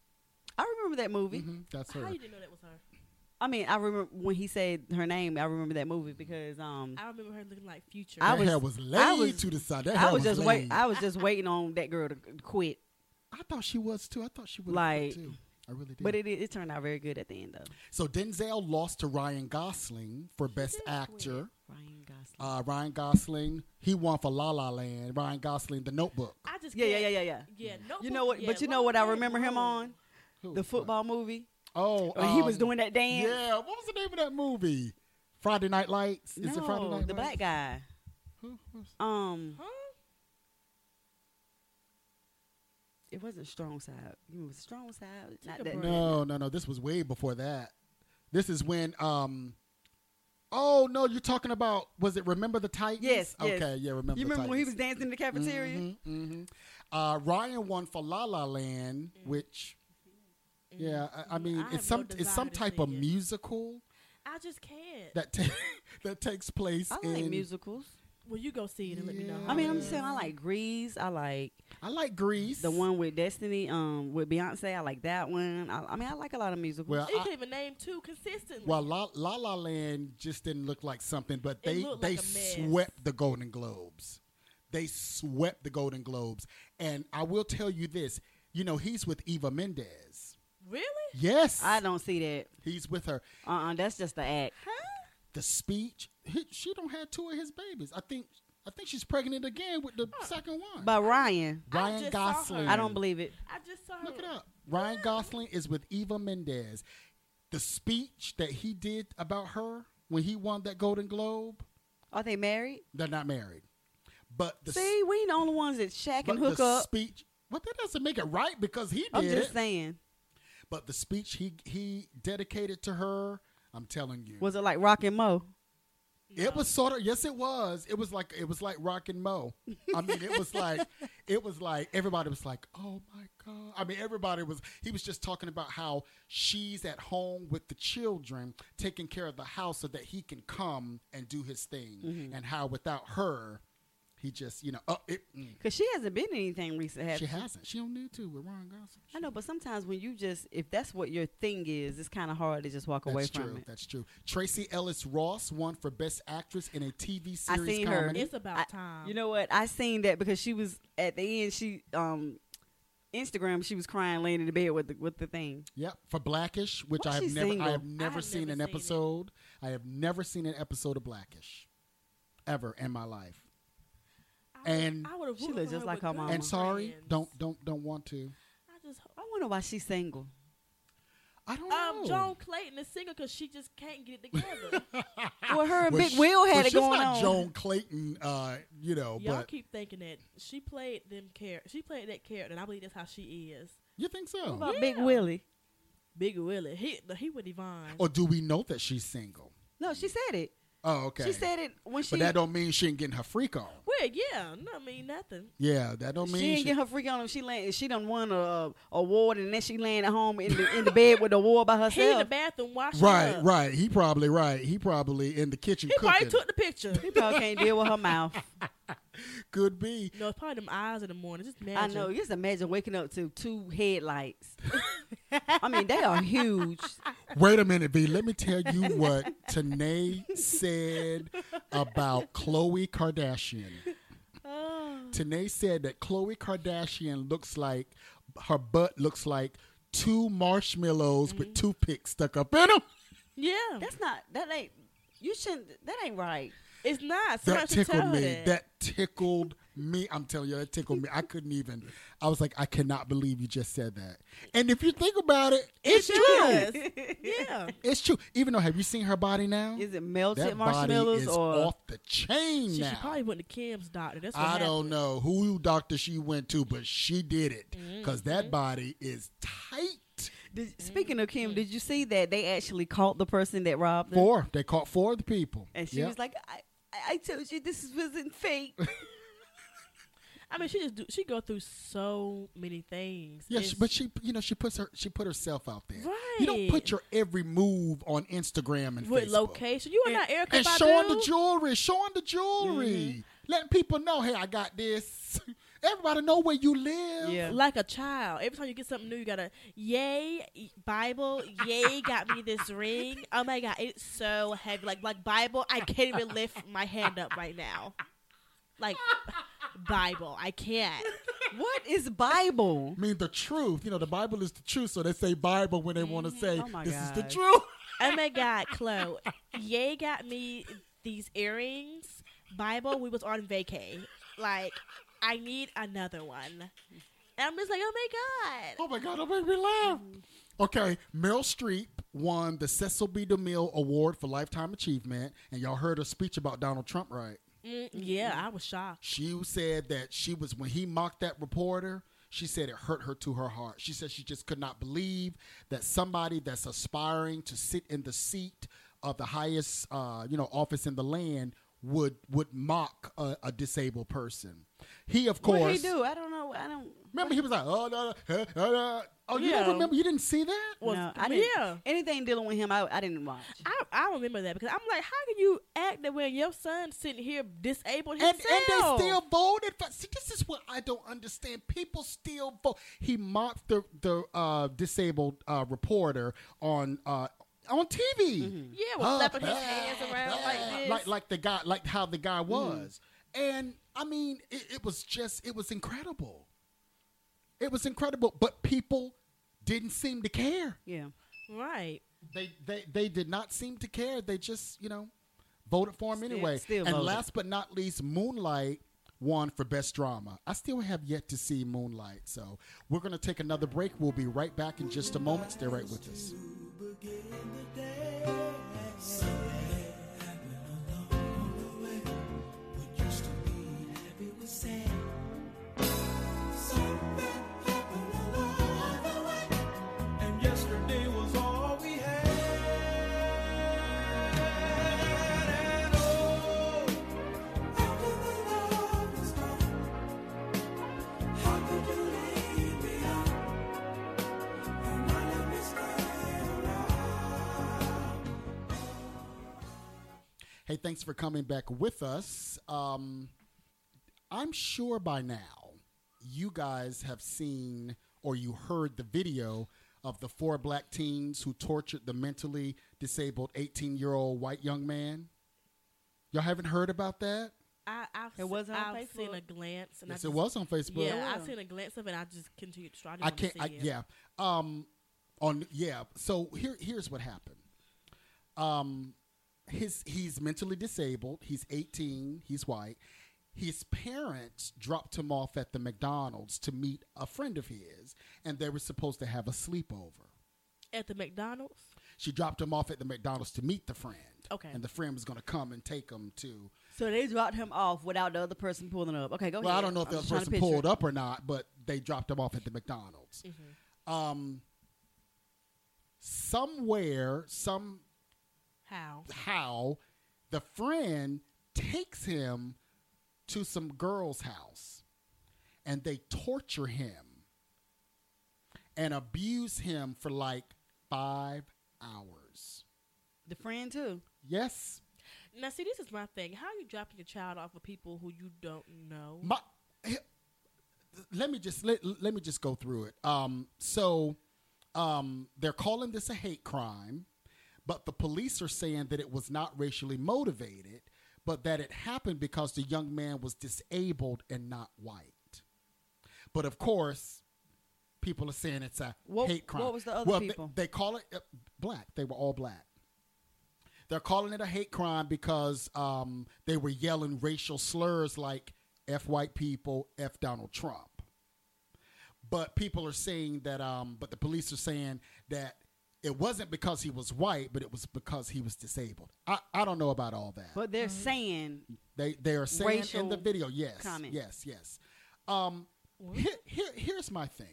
S3: I remember that movie.
S2: Mhm, That's
S4: How
S2: her.
S4: you didn't know that was her?
S3: I mean, I remember when he said her name. I remember that movie because um,
S4: I remember her looking like Future.
S3: I
S2: That
S3: was-
S2: hair was laid
S3: I was-
S2: to the side. That
S3: I
S2: hair
S3: was just wait.
S2: laid.
S3: I was just waiting on that girl to quit.
S2: I thought she was too. I thought she would
S3: Like,
S2: too. I really did.
S3: But it it turned out very good at the end though.
S2: So Denzel lost to Ryan Gosling for Best
S4: did
S2: Actor.
S3: Ryan Gosling.
S2: Uh, Ryan Gosling, he won for La La Land. Ryan Gosling, The Notebook.
S4: I just
S3: yeah, yeah,
S4: can't-
S3: yeah, yeah, yeah.
S4: Yeah, no.
S3: You know what? But you know what I remember him on
S2: Who?
S3: the football movie.
S2: Oh,
S3: When he was
S2: um,
S3: doing that dance.
S2: Yeah, what was the name of that movie? Friday Night Lights. Is
S3: no,
S2: it Friday Night
S3: the
S2: Lights?
S3: black guy.
S2: Who- who's-
S3: Um,
S4: Huh?
S3: it wasn't Strong Side. It was Strong Side. Not
S4: a
S3: that.
S4: break.
S2: No, no, no. This was way before that. This is when. Um, oh no, you're talking about. Was it Remember the Titans?
S3: Yes, yes.
S2: Okay, yeah, Remember.
S3: You
S2: the
S3: remember when he was
S2: Titans.
S3: dancing in the cafeteria?
S2: Mhm, mhm. Uh, Ryan won for La La Land, which. Yeah, I, I mean,
S4: I have
S2: it's some
S4: no
S2: it's some
S4: desire to
S2: type
S4: see
S2: of
S4: it.
S2: musical
S4: I just can't.
S2: that ta- that takes place
S3: I
S2: in.
S3: like musicals.
S4: Well, you go see it and let me know.
S2: Yeah.
S3: I mean, I'm just saying I like Grease. I like
S2: I like Grease.
S3: the one with Destiny, um, with Beyonce. I like that one. I, I mean, I like a lot of musicals.
S2: Well,
S4: You
S2: I-
S4: can even name two consistently.
S2: Well, La, La La Land just didn't look like something, but
S4: It
S2: they
S4: looked
S2: they
S4: like a mess.
S2: swept the Golden Globes. They swept the Golden Globes, and I will tell you this: you know, he's with Eva Mendes.
S4: really?
S2: Yes,
S3: I don't see that.
S2: he's with her.
S3: Uh, uh that's just the act.
S2: The speech. He, she don't have two of his babies. I think. I think she's pregnant again with the second one.
S3: But Ryan,
S4: I
S2: Ryan
S4: just saw her.
S2: Gosling.
S3: I don't believe it.
S4: I just saw
S2: Look
S4: her.
S2: it up. Ryan Gosling is with Eva Mendes. The speech that he did about her when he won that Golden Globe.
S3: Are they married?
S2: They're not married, but the
S3: See, we ain't the only ones that shack
S2: but
S3: and hook
S2: the
S3: up.
S2: speech. Well, that doesn't make it right because he
S3: I'm
S2: did
S3: just
S2: it.
S3: saying.
S2: But the speech he he dedicated to her, I'm telling you,
S3: Was it like Rock and Mo?
S2: it was sort of yes, it was. It was like it was like Rock and Mo. I mean, it was like it was like everybody was like, oh my god. I mean, everybody was. He was just talking about how she's at home with the children, taking care of the house, so that he can come and do his thing,
S3: Mm-hmm.
S2: and how without her, he just you know, uh, it, mm.
S3: Because she hasn't been in anything recent. Has
S2: she hasn't. She don't need to with Ryan Gosling.
S3: I know, but sometimes when you just, if that's what your thing is, it's kind of hard to just walk away
S2: That's
S3: from
S2: true.
S3: it.
S2: That's true. Tracy Ellis Ross won for Best Actress in a T V
S3: I
S2: series
S3: seen her.
S2: comedy.
S4: It's about
S3: I-
S4: time.
S3: You know what? I seen that because she was at the end. She um, Instagram. She was crying, laying in the bed with the with the thing.
S2: Yep, for Blackish, which
S3: Why
S2: I have
S3: she
S2: never,
S3: single?
S2: I have never
S4: have
S2: seen
S4: never
S2: an
S4: seen it.
S2: episode. I have never seen an episode of Blackish, ever in my life.
S4: I would-
S2: and-
S4: I would have
S3: She
S4: rooted
S3: look
S4: for
S3: just
S4: her
S3: like
S4: with
S3: her mama.
S2: And sorry,
S4: girlfriends.
S2: don't don't don't want to.
S4: I just
S3: I wonder why she's single.
S2: I don't know.
S4: um Joan Clayton is single because she just can't get it together.
S3: Well, her and
S2: Well,
S3: Big
S2: she-
S3: Will had
S2: well,
S3: it
S2: she's
S3: going
S2: not
S3: on.
S2: Joan Clayton, uh, you know,
S4: Y'all
S2: but
S4: keep thinking that she played them char- She played that character, and I believe that's how she is.
S2: you think so?
S3: What about
S4: Yeah.
S3: Big Willie?
S4: Big Willie, he he with Yvonne.
S2: Or do we know that she's single?
S3: No, she said it.
S2: Oh, okay.
S3: She said it when she.
S2: But that don't mean she ain't getting her freak on.
S4: Well, yeah, no, I mean nothing.
S2: Yeah, that don't mean
S3: she ain't
S2: she,
S3: get her freak on. She land, She done won a award, and then she laying at home in the in the bed with the award by herself.
S4: He in the bathroom washing
S2: right,
S4: up.
S2: right. He probably right. He probably in the kitchen
S4: He
S2: cooking.
S4: probably took the picture.
S3: She probably can't deal with her mouth.
S2: Could be.
S4: No, it's probably them eyes in the morning. Just
S3: I
S4: imagine.
S3: know. Just imagine waking up to two headlights. I mean, they are huge.
S2: Wait a minute, V. Let me tell you what Tanae said about Khloe Kardashian.
S4: Oh.
S2: Tanae said that Khloe Kardashian looks like her butt looks like two marshmallows with toothpicks stuck up in them.
S4: Yeah,
S3: That's not. That ain't. You shouldn't. That ain't right.
S4: it's not.
S2: That
S4: Somebody should
S2: tickled
S4: tell
S2: me.
S4: That.
S2: That tickled me. I'm telling you, that tickled me. I couldn't even. I was like, I cannot believe you just said that. And if you think about it, it's
S4: It
S2: true.
S4: does. Yeah.
S2: It's true. Even though, have you seen her body now?
S3: Is it melted
S2: That
S3: marshmallows
S2: body is
S3: or?
S2: off the chain
S4: She,
S2: now.
S4: she probably went to Kim's doctor. That's what
S2: I
S4: happened.
S2: don't know who doctor she went to, but she did it because
S4: Mm-hmm.
S2: that body is tight.
S3: Did, speaking of Kim, did you see that they actually caught the person that robbed her?
S2: Four. They caught four of the people.
S3: And she
S2: Yep.
S3: was like, I, I I told you this wasn't fake.
S4: I mean, she just do, she go through so many things.
S2: Yeah,
S4: It's-
S2: she, but she, you know, she puts her, she put herself out there.
S4: Right.
S2: You don't put your every move on Instagram and
S4: with
S2: Facebook.
S4: location, you are not Erica
S2: and
S4: Badu.
S2: showing the jewelry, showing the jewelry,
S4: Mm-hmm.
S2: letting people know, hey, I got this. Everybody know where you live.
S3: Yeah.
S4: Like a child. Every time you get something new, you gotta, yay, Bible, yay, got me this ring. Oh my God, it's so heavy. Like, like Bible, I can't even lift my hand up right now. Like, Bible, I can't.
S3: What is Bible?
S2: I mean, the truth. You know, the Bible is the truth, so they say Bible when they want to say
S3: Oh, my
S2: this is the
S3: God.
S2: truth.
S4: Oh my God, Chloe, yay, got me these earrings. Bible, we was on vacay. Like, I need another one. And I'm just like, oh my God.
S2: Oh my God, don't make me laugh. Okay, Meryl Streep won the Cecil B. DeMille Award for Lifetime Achievement, and y'all heard her speech about Donald Trump, right?
S4: Mm, yeah, I was shocked.
S2: She said that she was, when he mocked that reporter, she said it hurt her to her heart. She said she just could not believe that somebody that's aspiring to sit in the seat of the highest, uh, you know, office in the land would would mock a, a disabled person. He, of course,
S3: What he do? I don't know. I don't.
S2: remember he was like, oh, no, no, uh, uh, oh, you
S4: Yeah.
S2: don't remember? You didn't see that?
S4: Was-
S3: no, I didn't.
S4: yeah.
S3: Anything dealing with him, I, I didn't watch.
S4: I, I remember that because I'm like, how can you act that way when your son's sitting here disabled
S2: And,
S4: himself?
S2: and they still voted for. See, this is what I don't understand. People still vote. He mocked the the uh, disabled uh, reporter on uh, on T V.
S3: Mm-hmm.
S4: yeah, was
S2: Uh,
S4: slapping his
S2: uh,
S4: hands around like
S2: uh,
S4: this.
S2: like like the guy, like how the guy
S3: Mm-hmm.
S2: was. And I mean, it, it was just, it was incredible. It was incredible, but people didn't seem to care.
S3: Yeah.
S4: right.
S2: They they they did not seem to care. They just, you know, voted for him
S3: Still-
S2: anyway.
S3: still
S2: and
S3: voted.
S2: last but not least, Moonlight won for best drama. I still have yet to see Moonlight, so we're going to take another break. We'll be right back in just a moment. Stay right with us.
S5: And yesterday was all we had. And oh, after the love was gone, how could you leave me out and not let me stay around?
S2: Hey, thanks for coming back with us. Um, I'm sure by now you guys have seen or you heard the video of the four black teens who tortured the mentally disabled eighteen-year-old white young man. Y'all haven't heard about that?
S4: I, I've,
S3: It
S4: se-
S3: wasn't on
S4: I've seen
S3: Facebook?
S4: a glance. And I
S2: Yes,
S4: just,
S2: it was on Facebook.
S4: Yeah,
S3: Yeah.
S4: I've seen a glance of it. And I just continued to try. I, didn't
S2: I
S4: want to
S2: can't.
S4: see
S2: I,
S4: it.
S2: yeah. Um, on yeah. So here, here's what happened. Um, his he's mentally disabled. He's eighteen. He's white. His parents dropped him off at the McDonald's to meet a friend of his, and they were supposed to have a sleepover.
S4: At the McDonald's.
S2: She dropped him off at the McDonald's to meet the friend.
S4: Okay.
S2: And the friend was going to come and take him to.
S3: So they dropped him off without the other person pulling up. Okay, go
S2: Well,
S3: ahead.
S2: I don't know if
S3: I'm
S2: the
S3: just
S2: other
S3: trying to
S2: person
S3: picture
S2: pulled
S3: it.
S2: up or not, but they dropped him off at the McDonald's.
S4: Mm-hmm.
S2: Um, somewhere, some
S4: How?
S2: how The friend takes him to some girl's house, and they torture him and abuse him for like five hours.
S3: The friend too.
S2: Yes.
S4: Now, see, this is my thing. How are you dropping your child off of people who you don't know?
S2: My, let me just let, let me just go through it. Um, so um, they're calling this a hate crime, but the police are saying that it was not racially motivated, but that it happened because the young man was disabled and not white. But of course, people are saying it's a
S3: What-
S2: hate crime.
S3: what was the other
S2: well,
S3: people?
S2: They, they call it uh, black. They were all black. They're calling it a hate crime because um, they were yelling racial slurs like F white people, F Donald Trump. But people are saying that, um, but the police are saying that it wasn't because he was white, but it was because he was disabled. I, I don't know about all that.
S3: But they're saying
S2: They they are saying
S3: Racial
S2: in the video, yes,
S3: comment.
S2: yes, yes. Um, here, here, here's my thing.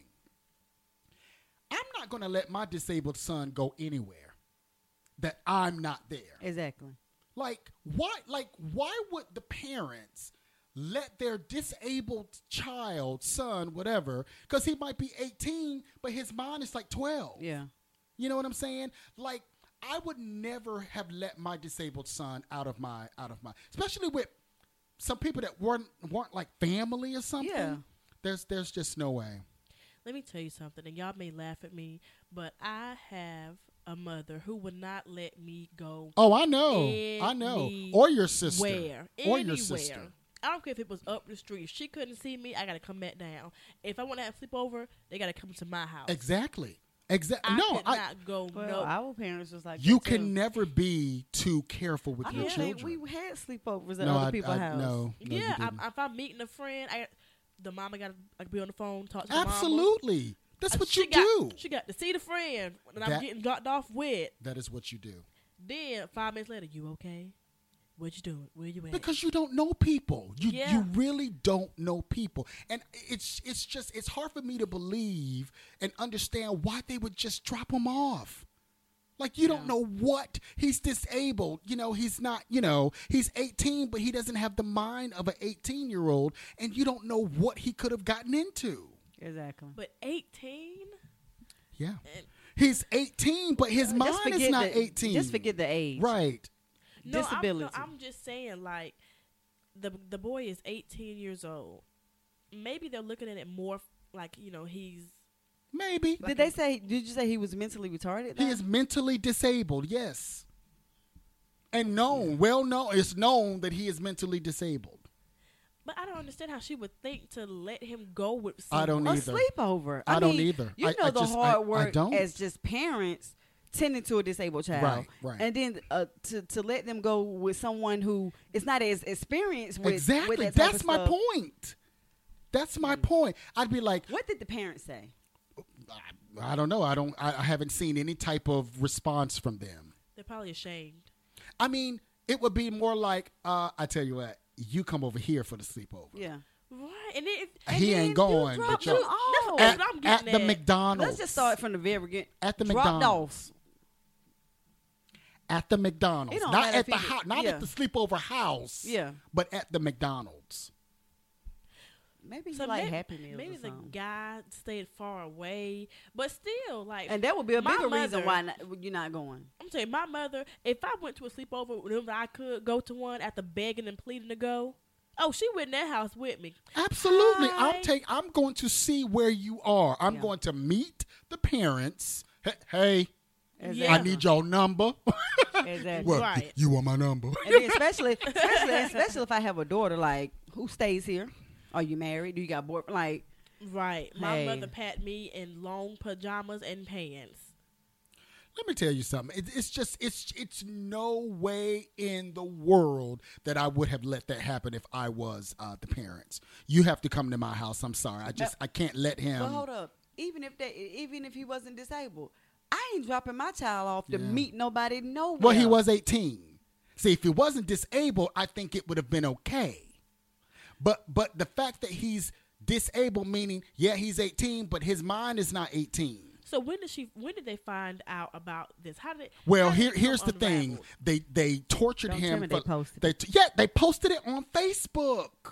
S2: I'm not going to let my disabled son go anywhere that I'm not there.
S3: exactly.
S2: Like why? Like why would the parents let their disabled child, son, whatever, because he might be eighteen, but his mind is like twelve.
S3: Yeah.
S2: You know what I'm saying? Like I would never have let my disabled son out of my out of my, especially with some people that weren't weren't like family or something.
S3: Yeah.
S2: There's there's just no way.
S4: Let me tell you something, and y'all may laugh at me, but I have a mother who would not let me go
S2: Oh, I know. I know. Or your sister.
S4: Where?
S2: Or
S4: Anywhere.
S2: your sister.
S4: I don't care if it was up the street. If she couldn't see me, I got to come back down. If I want to have sleepover, they got to come to my house.
S2: Exactly. Exactly.
S4: I
S2: No,
S4: could
S2: I,
S4: not go.
S3: Well,
S4: no.
S3: our parents was like
S2: you
S3: that,
S2: can
S3: too.
S2: never be too careful with
S3: I
S2: your
S3: don't think
S2: children.
S3: we had sleepovers at
S2: no,
S3: other
S2: I,
S3: people's
S2: I,
S3: house.
S2: No, no, you
S4: yeah,
S2: didn't.
S4: I, if I'm meeting a friend, I the mama got to be on the phone, talk to the mama.
S2: Absolutely. That's
S4: Uh,
S2: what
S4: she
S2: you
S4: got,
S2: do.
S4: She got to see the friend that,
S2: That-
S4: I'm getting dropped off with.
S2: That is what you do.
S4: Then five minutes later, you okay? What you doing? Where you at?
S2: Because you don't know people. You
S4: Yeah.
S2: you really don't know people. And it's it's just it's hard for me to believe and understand why they would just drop him off. Like you don't know what he's disabled. You know, he's not, you know, he's eighteen, but he doesn't have the mind of an eighteen-year-old, and you don't know what he could have gotten into.
S3: Exactly.
S4: But eighteen?
S2: Yeah.
S4: And-
S2: He's eighteen, but his
S3: Just
S2: mind is
S3: forget
S2: not
S3: the-
S2: eighteen.
S3: Just forget the age.
S2: Right.
S4: No,
S3: Disability.
S4: I'm, no, I'm just saying, like, the the boy is eighteen years old. Maybe they're looking at it more f- like, you know, he's
S2: Maybe.
S3: Did they say? Did you say he was mentally retarded?
S2: He
S3: now?
S2: is mentally disabled, yes. And known, well known, it's known that he is mentally disabled.
S4: But I don't understand how she would think to let him go with
S2: I
S4: someone.
S2: don't
S3: A
S2: either.
S3: sleepover.
S2: I don't
S3: mean,
S2: either.
S3: You
S2: I-
S3: know
S2: I
S3: the
S2: just- I-
S3: hard
S2: I
S3: work
S2: don't.
S3: as just parents tending to a disabled child,
S2: Right, right.
S3: and then uh, to to let them go with someone who is not as experienced with
S2: Exactly.
S3: With that type
S2: That's
S3: of
S2: my
S3: stuff.
S2: point. That's my point. I'd be like,
S3: What did the parents say?
S2: I, I don't know. I don't. I, I haven't seen any type of response from them.
S4: They're probably ashamed.
S2: I mean, it would be more like, uh, I tell you what, you come over here for the sleepover.
S3: Yeah.
S4: Right. And then if,
S2: He
S3: And
S2: ain't
S3: then you
S2: going.
S3: drop
S2: But
S3: them
S2: y'all-
S3: off.
S4: That's
S2: at,
S4: what I'm
S2: at
S4: getting
S2: the
S4: at.
S2: McDonald's.
S3: Let's just start from the very beginning.
S2: At the
S3: Dropped
S2: McDonald's.
S3: off.
S2: At the McDonald's,
S3: It don't
S2: not
S3: matter
S2: at
S3: if
S2: the
S3: he-
S2: house, not
S3: yeah.
S2: at the sleepover house.
S3: Yeah.
S2: but at the McDonald's.
S3: Maybe
S4: so
S3: you like
S4: maybe,
S3: Happy Meals
S4: maybe
S3: or
S4: the
S3: something.
S4: guy stayed far away, but still, like,
S3: And that would be a
S4: my
S3: bigger
S4: mother-
S3: reason why not, you're not going.
S4: I'm saying, my mother, if I went to a sleepover, whenever I could go to one after begging and pleading to go, oh, she went in that house with me.
S2: Absolutely.
S4: Hi.
S2: I'm take. I'm going to see where you are. I'm
S3: Yeah.
S2: going to meet the parents. Hey, hey
S3: Exactly.
S2: I need your number.
S3: Exactly.
S2: Well,
S4: Right.
S2: you want my number?
S3: And then especially, especially, especially if I have a daughter, like, who stays here? Are you married? Do you got boy? Like,
S4: Right. My
S3: Hey.
S4: mother pat me in long pajamas and pants.
S2: Let me tell you something. It, it's just it's it's no way in the world that I would have let that happen if I was uh, the parents. You have to come to my house. I'm sorry. I just I can't let him.
S3: but hold up. Even if they, even if he wasn't disabled, I ain't dropping my child off to
S2: Yeah.
S3: meet nobody nowhere.
S2: Well, he was eighteen. See, if he wasn't disabled, I think it would have been okay. But but the fact that he's disabled, meaning, yeah, he's eighteen, but his mind is not eighteen.
S4: So when did she? When did they find out about this? How did? It,
S2: Well,
S4: how did
S2: here
S4: it become
S2: here's the thing.
S4: unraveled?
S2: They they tortured
S3: Don't
S2: him.
S3: tell me they
S2: for-
S3: posted
S2: they t- yeah, they posted it on Facebook.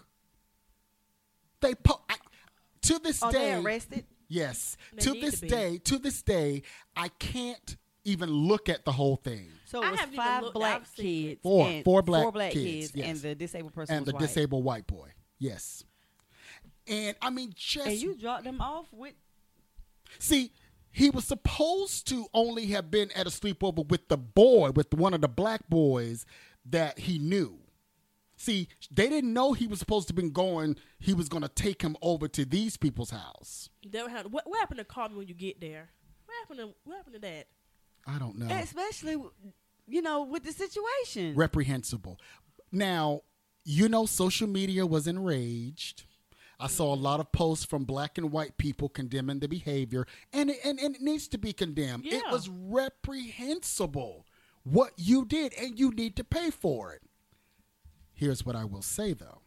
S2: They po- I, to this
S3: Are
S2: day.
S3: they arrested?
S2: Yes.
S4: They
S2: To
S4: need
S2: this
S4: to be.
S2: day, to this day, I can't even look at the whole thing.
S3: So
S4: I
S3: it was
S4: haven't even
S3: five
S4: looked-
S3: black
S4: I've seen it.
S3: kids.
S2: Four-
S3: and
S2: four black
S3: four black
S2: kids,
S3: kids,
S2: yes.
S3: and the disabled person
S2: And
S3: was
S2: the
S3: white.
S2: disabled white boy. Yes. And I mean, just
S3: And you dropped them off with.
S2: see, he was supposed to only have been at a sleepover with the boy, with one of the black boys that he knew. See, they didn't know he was supposed to been going. He was going to take him over to these people's house.
S4: They were having- what, what happened to call me when you get there? What happened to what happened to that?
S2: I don't know.
S3: Especially, you know, with the situation.
S2: Reprehensible. Now, you know, social media was enraged. I saw a lot of posts from black and white people condemning the behavior, and it, and, and it needs to be condemned. It
S4: Yeah.
S2: was reprehensible what you did, and you need to pay for it. Here's what I will say, though.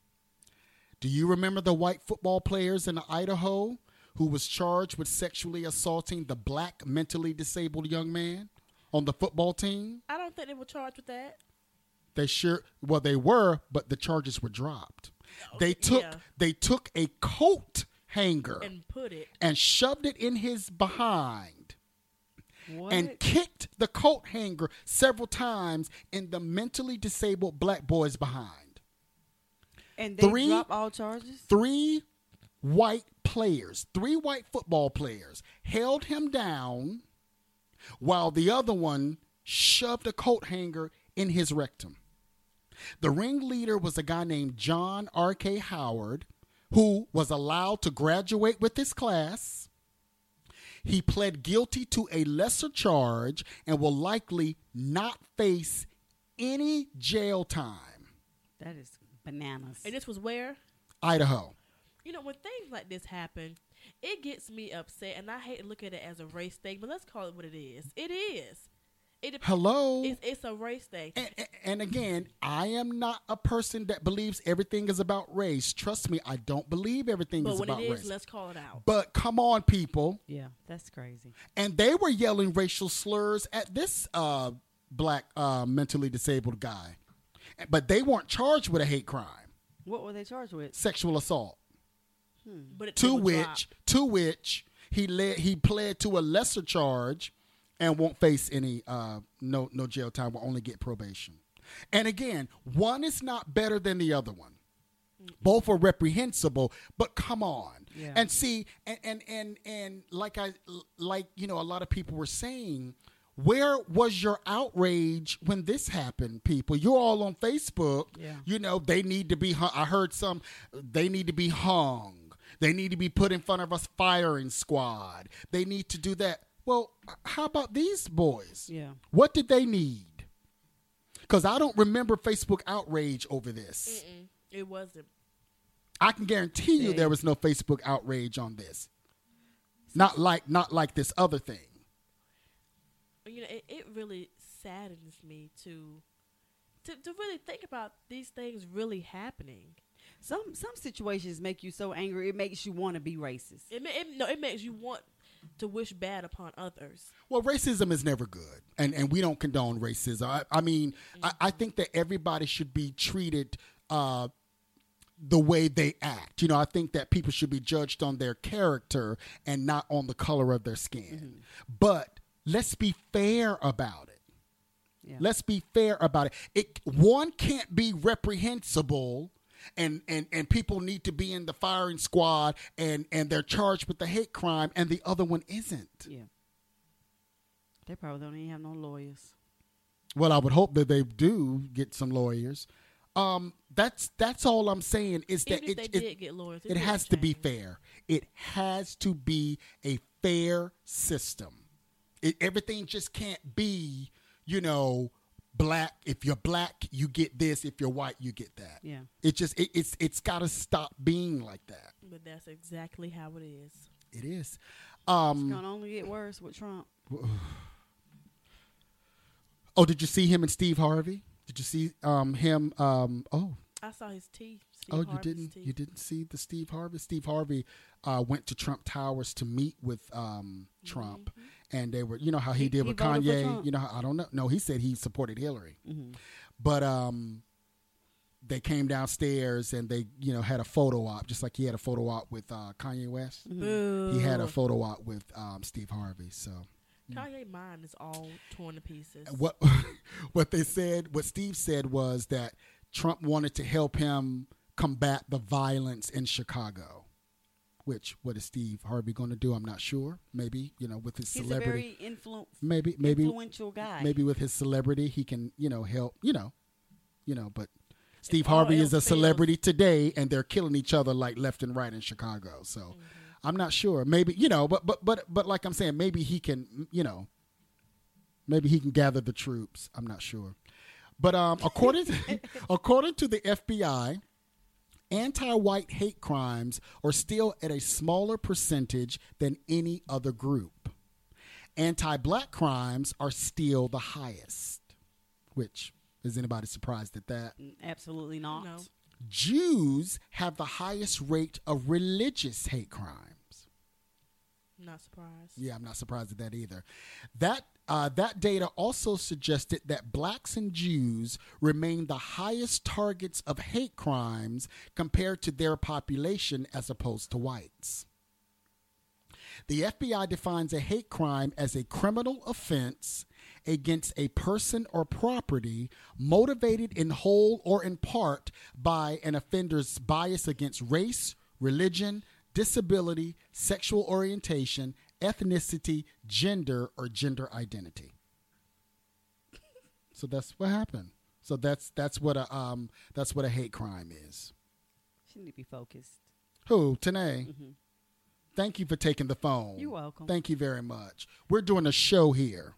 S2: Do you remember the white football players in Idaho who was charged with sexually assaulting the black mentally disabled young man on the football team?
S4: I don't think they were charged with that.
S2: They sure well they were, but the charges were dropped. They took
S4: yeah.
S2: they took a coat hanger and,
S4: And put it.
S2: shoved it in his behind
S3: What?
S2: and kicked the coat hanger several times in the mentally disabled black boy's behind.
S3: And they
S2: three-
S3: drop all charges?
S2: Three white players, three white football players held him down while the other one shoved a coat hanger in his rectum. The ringleader was a guy named John R K. Howard, who was allowed to graduate with his class. He pled guilty to a lesser charge and will likely not face any jail time.
S3: That is bananas.
S4: And this was where?
S2: Idaho.
S4: You know, when things like this happen, it gets me upset, and I hate to look at it as a race thing, but let's call it what it is. It is. It dep-
S2: Hello?
S4: It's, it's a race thing.
S2: And, and- and again, I am not a person that believes everything is about race. Trust me, I don't believe everything
S4: But
S2: is
S4: when
S2: about
S4: it is,
S2: race.
S4: let's call it out.
S2: But come on, people.
S3: Yeah, that's crazy.
S2: And they were yelling racial slurs at this uh, black uh, mentally disabled guy. But they weren't charged with a hate crime,
S3: What were they charged with?
S2: sexual assault.
S4: But it,
S2: To
S4: it was
S2: which,
S4: dropped.
S2: to which he led, he pled to a lesser charge, and won't face any uh, no no jail time. Will only get probation. And again, one is not better than the other one. Both are reprehensible, but come on.
S3: Yeah.
S2: And see, and, and and and like I like you know, a lot of people were saying, where was your outrage when this happened, people? You're all on Facebook.
S3: Yeah.
S2: You know, they need to be hung. I heard some, they need to be hung. They need to be put in front of a firing squad. They need to do that. Well, how about these boys?
S3: Yeah.
S2: What did they need? Because I don't remember Facebook outrage over this.
S4: Mm-mm, it wasn't.
S2: I can guarantee you
S3: Yeah.
S2: there was no Facebook outrage on this. Not like not like this other thing.
S4: You know, it, it really saddens me to, to to really think about these things really happening.
S3: Some some situations make you so angry it makes you want to be racist.
S4: It, ma- it no, it makes you want to wish bad upon others.
S2: Well, racism is never good, and and we don't condone racism. I, I mean, I, I think that everybody should be treated uh, the way they act. You know, I think that people should be judged on their character and not on the color of their skin. But let's be fair about it.
S3: Yeah.
S2: Let's be fair about it. It one can't be reprehensible. And, and and people need to be in the firing squad, and, and they're charged with the hate crime, and the other one isn't.
S3: Yeah. They probably don't even have no lawyers.
S2: Well, I would hope that they do get some lawyers. Um, that's that's all I'm saying is that
S4: Even if
S2: it
S4: they
S2: it,
S4: did get lawyers, it
S2: it has
S4: wouldn't
S2: to be
S4: change.
S2: fair. It has to be a fair system. It, everything just can't be, you know, black. If you're black, you get this. If you're white, you get that.
S3: Yeah.
S2: It just it, it's it's got to stop being like that.
S4: But that's exactly how it is.
S2: It is.
S3: It's
S2: Um,
S3: gonna only get worse with Trump.
S2: oh, did you see him and Steve Harvey? Did you see um, him? Um, oh,
S4: I saw his teeth. Steve
S2: Oh, you
S4: Harvey's
S2: didn't
S4: teeth.
S2: you didn't see the Steve Harvey? Steve Harvey uh, went to Trump Towers to meet with um, Trump, and they were, you know how he,
S3: He-
S2: did
S3: he
S2: with
S3: voted for
S2: Kanye.
S3: Trump?
S2: You know, how, I don't know. No, he said he supported Hillary,
S3: Mm-hmm.
S2: but um, they came downstairs and they, you know, had a photo op, just like he had a photo op with uh, Kanye West.
S4: Boo.
S2: He had a photo op with um, Steve Harvey. So
S4: Kanye mind is all torn to pieces.
S2: what what they said, what Steve said was that Trump wanted to help him combat the violence in Chicago. Which, what is Steve Harvey going to do? I'm not sure. Maybe, you know, with his
S3: He's
S2: celebrity,
S3: a very influ-
S2: maybe, maybe,
S3: influential guy.
S2: maybe with his celebrity, he can, you know, help, you know, you know. But Steve
S4: all
S2: Harvey is a
S4: else
S2: celebrity today, and they're killing each other like left and right in Chicago. So
S4: Mm-hmm.
S2: I'm not sure. Maybe, you know, but but but but like I'm saying, maybe he can, you know, maybe he can gather the troops. I'm not sure. But um, according to, according to the F B I, anti-white hate crimes are still at a smaller percentage than any other group. Anti-black crimes are still the highest. Which, is anybody surprised at that?
S3: Absolutely not.
S4: No.
S2: Jews have the highest rate of religious hate crimes.
S4: Not surprised.
S2: Yeah, I'm not surprised at that either. That uh, that data also suggested that blacks and Jews remain the highest targets of hate crimes compared to their population as opposed to whites. The F B I defines a hate crime as a criminal offense against a person or property motivated in whole or in part by an offender's bias against race, religion, disability, sexual orientation, ethnicity, gender, or gender identity. So that's what happened. So that's that's what a um that's what a hate crime is.
S3: She need to be focused.
S2: Who, Tanae? Thank you for taking the phone.
S3: You're welcome.
S2: Thank you very much. We're doing a show here.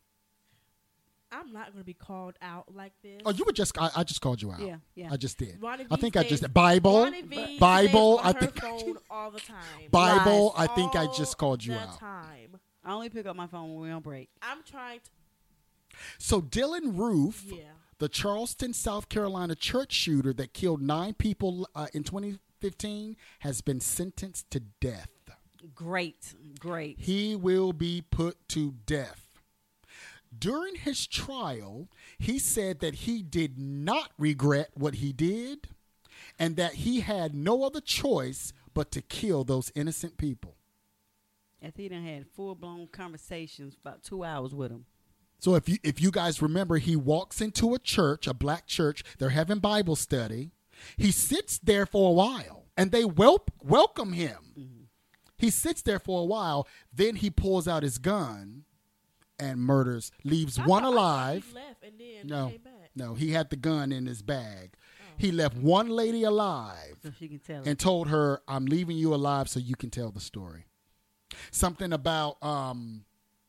S4: I'm not going to be called out like this.
S2: Oh, you were just I, I just called you out.
S3: Yeah, yeah.
S2: I just did.
S4: Ronnie
S2: I
S4: V
S2: think I
S4: stays-
S2: just Bible.
S4: Ronnie V
S2: Bible,
S4: stays
S2: I
S4: on her
S2: think
S4: phone all the time.
S2: Bible,
S3: Lies.
S2: I think I
S4: All
S2: just called you
S4: the
S2: out.
S4: time.
S3: I only pick up my phone when we're on break.
S4: I'm trying to.
S2: So Dylan Roof,
S4: Yeah.
S2: the Charleston, South Carolina church shooter that killed nine people uh, in twenty fifteen, has been sentenced to death.
S3: Great, great.
S2: He will be put to death. During his trial, he said that he did not regret what he did and that he had no other choice but to kill those innocent people.
S3: After he done had full blown conversations for about two hours with him.
S2: So if you if you guys remember, he walks into a church, a black church. They're having Bible study. He sits there for a while, and they wel- welcome him.
S3: Mm-hmm.
S2: He sits there for a while. Then he pulls out his gun and murders, leaves
S4: I
S2: one
S4: thought- I thought
S2: alive.
S4: He left and then
S2: No,
S4: came back.
S2: no, he had the gun in his bag.
S4: Oh.
S2: He left one lady alive
S3: So she can tell him.
S2: and told her, "I'm leaving you alive so you can tell the story." Something about um,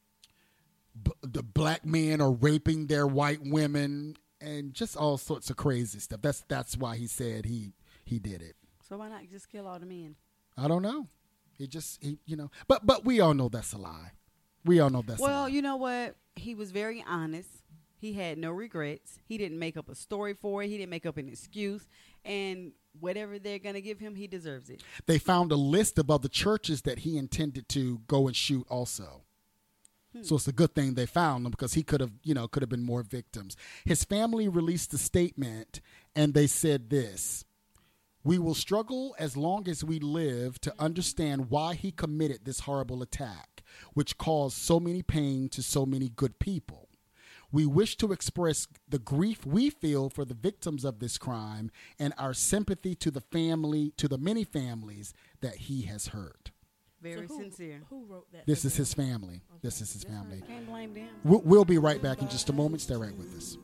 S2: b- the black men are raping their white women and just all sorts of crazy stuff. That's that's why he said he he did it.
S3: So why not just kill all the men?
S2: I don't know. He just he you know, but but we all know that's a lie. We all know that's a
S3: Well,
S2: lie.
S3: you know what? He was very honest. He had no regrets. He didn't make up a story for it. He didn't make up an excuse. And whatever they're going to give him, he deserves it.
S2: They found a list of other churches that he intended to go and shoot also. So it's a good thing they found him because he could have, you know, could have been more victims. His family released a statement and they said this: "We will struggle as long as we live to understand why he committed this horrible attack, which caused so many pain to so many good people. We wish to express the grief we feel for the victims of this crime and our sympathy to the family, to the many families that he has hurt."
S3: Very
S4: So who,
S3: sincere.
S4: Who wrote that?
S2: This
S4: for
S2: is
S4: them?
S2: his family. This is his family.
S3: Can't blame them.
S2: We'll, we'll be right back in just a moment. Stay right with us.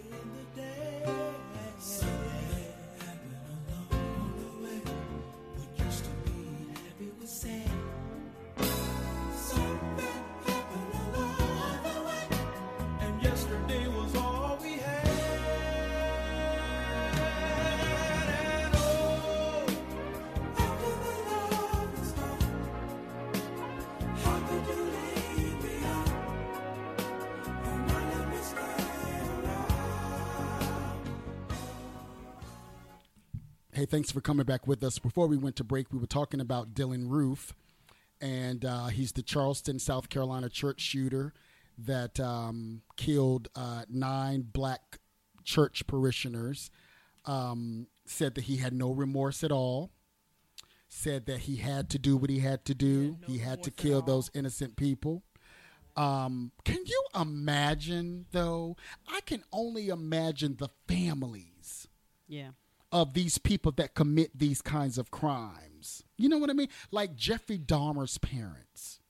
S5: And yesterday was all we had. And oh, after the love is gone, how could you leave me out? And I let me stay around.
S2: Hey, thanks for coming back with us. Before we went to break, we were talking about Dylan Roof, and uh, he's the Charleston, South Carolina church shooter that um, killed uh, nine black church parishioners. Um, said that he had no remorse at all. Said that he had to do what he had to do.
S4: no
S2: he had to
S4: remorse at
S2: kill
S4: all.
S2: those innocent people. Um, can you imagine, though? I can only imagine the families
S3: Yeah.
S2: of these people that commit these kinds of crimes. You know what I mean? Like Jeffrey Dahmer's parents.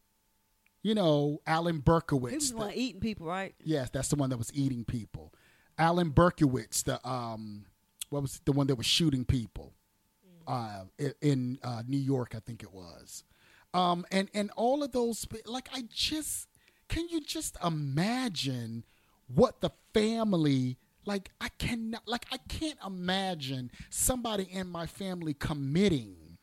S2: You know, Alan Berkowitz.
S3: He was the
S2: the-
S3: one eating people, right?
S2: yes, that's the one that was eating people. Alan Berkowitz, the um, what was the one that was shooting people uh, i- in uh, New York, I think it was. Um, and and all of those, like, I just can you just imagine what the family. Like, I cannot, like, I can't imagine somebody in my family committing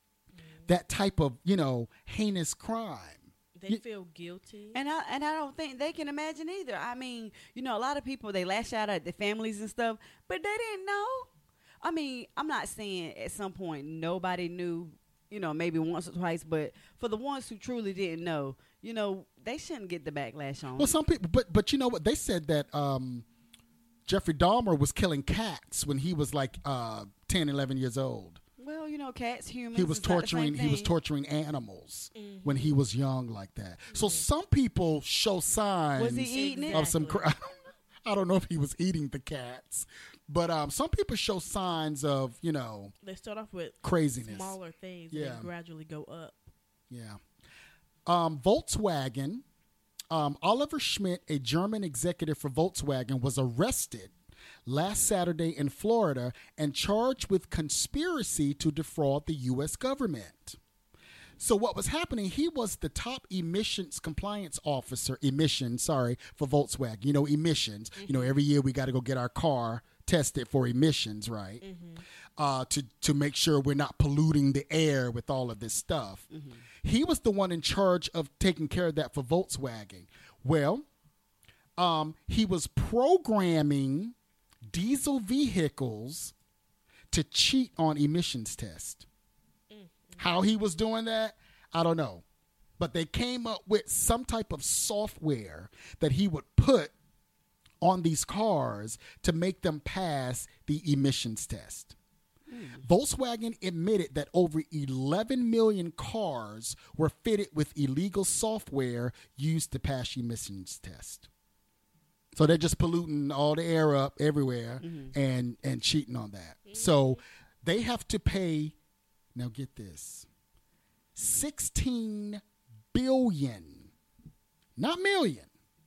S2: that type of, you know, heinous crime.
S4: They
S2: You-
S4: feel guilty.
S3: And I and I don't think they can imagine either. I mean, you know, a lot of people, they lash out at their families and stuff, but they didn't know. I mean, I'm not saying at some point nobody knew, you know, maybe once or twice, but for the ones who truly didn't know, you know, they shouldn't get the backlash on.
S2: Well, some people, but but you know what? They said that um, Jeffrey Dahmer was killing cats when he was like uh, ten, eleven years old.
S3: Well, you know, cats, humans.
S2: He was
S3: it's not the same
S2: torturing. He was
S3: thing.
S2: torturing animals when he was young, like that. So some people show signs
S3: Was he eating it?
S2: of some. cr- I don't know if he was eating the cats, but um, some people show signs of, you know,
S4: They start off with
S2: craziness.
S4: smaller things
S2: Yeah.
S4: and then gradually go up.
S2: Yeah. Um, Volkswagen, um, Oliver Schmidt, a German executive for Volkswagen, was arrested last Saturday in Florida and charged with conspiracy to defraud the U S government. So what was happening, he was the top emissions compliance officer, emissions, sorry, for Volkswagen. You know, emissions. You know, every year we got to go get our car tested for emissions, right? Uh, to, to make sure we're not polluting the air with all of this stuff. He was the one in charge of taking care of that for Volkswagen. Well, um, he was programming diesel vehicles to cheat on emissions tests. How he was doing that, I don't know. But they came up with some type of software that he would put on these cars to make them pass the emissions test. Volkswagen admitted that over eleven million cars were fitted with illegal software used to pass emissions test. So they're just polluting all the air up everywhere and, and cheating on that. So they have to pay, now get this, sixteen billion, not million,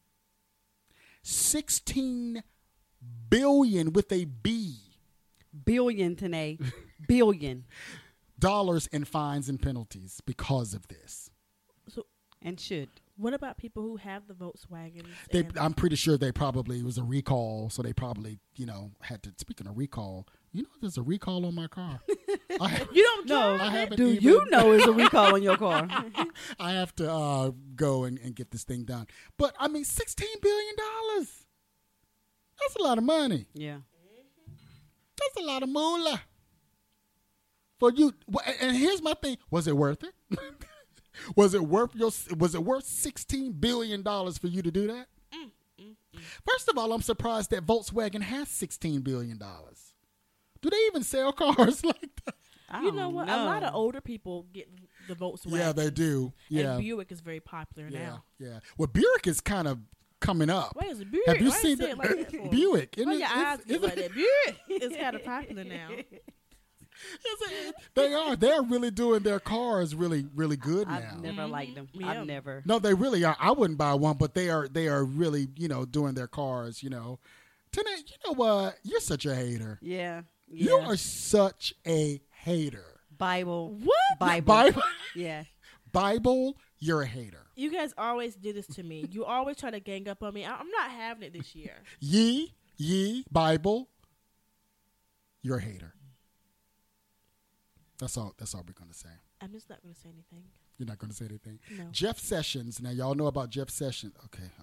S2: sixteen billion with a B
S3: Billion, Tanae. Billion.
S2: dollars in fines and penalties because of this.
S3: And should.
S4: What about people who have the Volkswagens?
S2: They,
S4: and-
S2: I'm pretty sure they probably, it was a recall, so they probably, you know, had to, speaking of recall, you know, there's a recall on my car. I,
S4: you don't
S3: No,
S4: drive
S2: I
S4: it?
S2: haven't
S3: do
S2: even-
S3: you know it's a recall on your car?
S2: I have to uh, go and, and get this thing done. But, I mean, sixteen billion dollars. That's a lot of money.
S3: Yeah.
S2: That's a lot of moolah. For you, and here's my thing. Was it worth it? Was it worth your? Was it worth sixteen billion dollars for you to do that?
S4: Mm, mm, mm.
S2: First of all, I'm surprised that Volkswagen has sixteen billion dollars. Do they even sell cars like that?
S3: I
S4: You know
S3: don't
S4: what? A lot of older people get the Volkswagen.
S2: Yeah, they do. Yeah,
S4: And Buick is very popular
S2: yeah,
S4: now.
S2: yeah. Well, Buick is kind of coming up.
S4: Why is it Buick?
S2: Have you
S4: Why
S2: seen
S4: say
S2: the
S4: it like that for?
S2: Buick? Isn't
S4: Why
S2: it-
S4: your
S2: it's-
S4: eyes get
S2: isn't
S4: like
S2: it-
S4: that? Buick is kind of popular now.
S2: Isn't it- They are. They're really doing their cars really, really good now.
S3: I've never liked them.
S4: Yeah.
S3: I've never.
S2: No, they really are. I wouldn't buy one, but they are. They are really, you know, doing their cars. You know, Tanae, you know what? You're such a hater.
S3: Yeah.
S2: You
S3: yeah.
S2: are such a hater.
S3: Bible.
S4: What?
S3: Bible.
S2: Bible,
S3: Yeah.
S2: Bible, you're a hater.
S4: You guys always do this to me. You always try to gang up on me. I- I'm not having it this year.
S2: Ye, ye, Bible, you're a hater. That's all. That's all we're gonna say.
S4: I'm just not going to say anything.
S2: You're not gonna say anything.
S4: No.
S2: Jeff Sessions. Now y'all know about Jeff Sessions. Okay, I'm pretty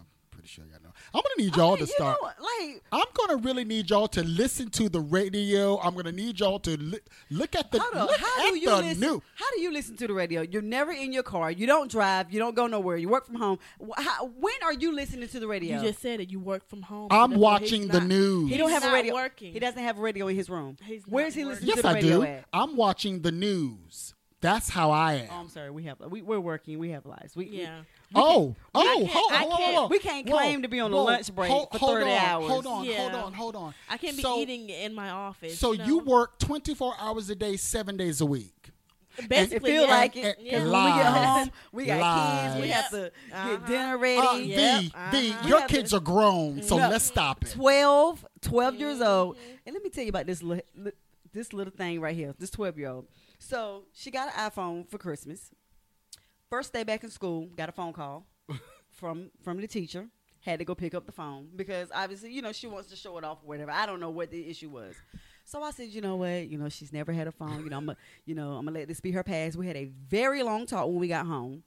S2: sure y'all know. I'm gonna need y'all
S3: I mean,
S2: to
S3: you
S2: start.
S3: know, like,
S2: I'm gonna really need y'all to listen to the radio. I'm gonna need y'all to li- look at the
S3: hold on.
S2: look
S3: How
S2: at
S3: do you
S2: the
S3: listen?
S2: new.
S3: How do you listen to the radio? You're never in your car. You don't drive. You don't go nowhere. You work from home. Wh- How, when are you listening to the radio?
S4: You just said it. You work from home.
S2: I'm
S4: so why
S2: watching
S4: he's
S2: the
S4: not-
S2: news.
S3: he don't have
S4: He's
S3: a
S4: not
S3: radio.
S4: working.
S3: He doesn't have a radio in his room.
S4: He's not
S3: Where's he
S4: working.
S3: listening
S2: Yes,
S3: to the
S2: I
S3: radio
S2: do.
S3: at?
S2: I'm watching the news. That's how I am.
S3: Oh, I'm sorry. We have we, we're working. We have lives. We, we-
S4: Yeah.
S2: Oh, oh,
S4: can't-
S2: hold,
S4: I
S2: hold, hold
S4: can't-
S2: on.
S3: we can't
S2: Whoa,
S3: claim to be on a
S2: whoa,
S3: lunch break
S2: hold,
S3: for
S2: hold
S3: thirty
S2: on,
S3: hours.
S2: Hold on, hold
S4: Yeah.
S2: on, hold on.
S4: I can't be
S2: So-
S4: eating in my office.
S2: So
S4: you, know?
S2: you work twenty-four hours a day, seven days a week.
S4: basically
S3: it feel
S4: yeah.
S3: like it.
S2: And-
S3: Because
S2: and
S3: when we get
S2: lies.
S3: home, we got kids. We
S2: Lies.
S3: have to
S4: Uh-huh.
S3: get dinner ready.
S2: Uh,
S4: Yep,
S2: V,
S4: uh-huh.
S2: V,
S3: We
S2: your
S3: have
S2: kids
S3: to-
S2: are grown, so
S3: No.
S2: let's stop it.
S3: twelve, twelve years old.
S4: Mm-hmm.
S3: And let me tell you about this li- li- this little thing right here, this twelve-year-old. So she got an iPhone for Christmas. First day back in school, got a phone call from from the teacher. Had to go pick up the phone because obviously, you know, she wants to show it off or whatever. I don't know what the issue was. So I said, you know what, you know, she's never had a phone. You know, I'm gonna, you know, I'm gonna let this be her past. We had a very long talk when we got home.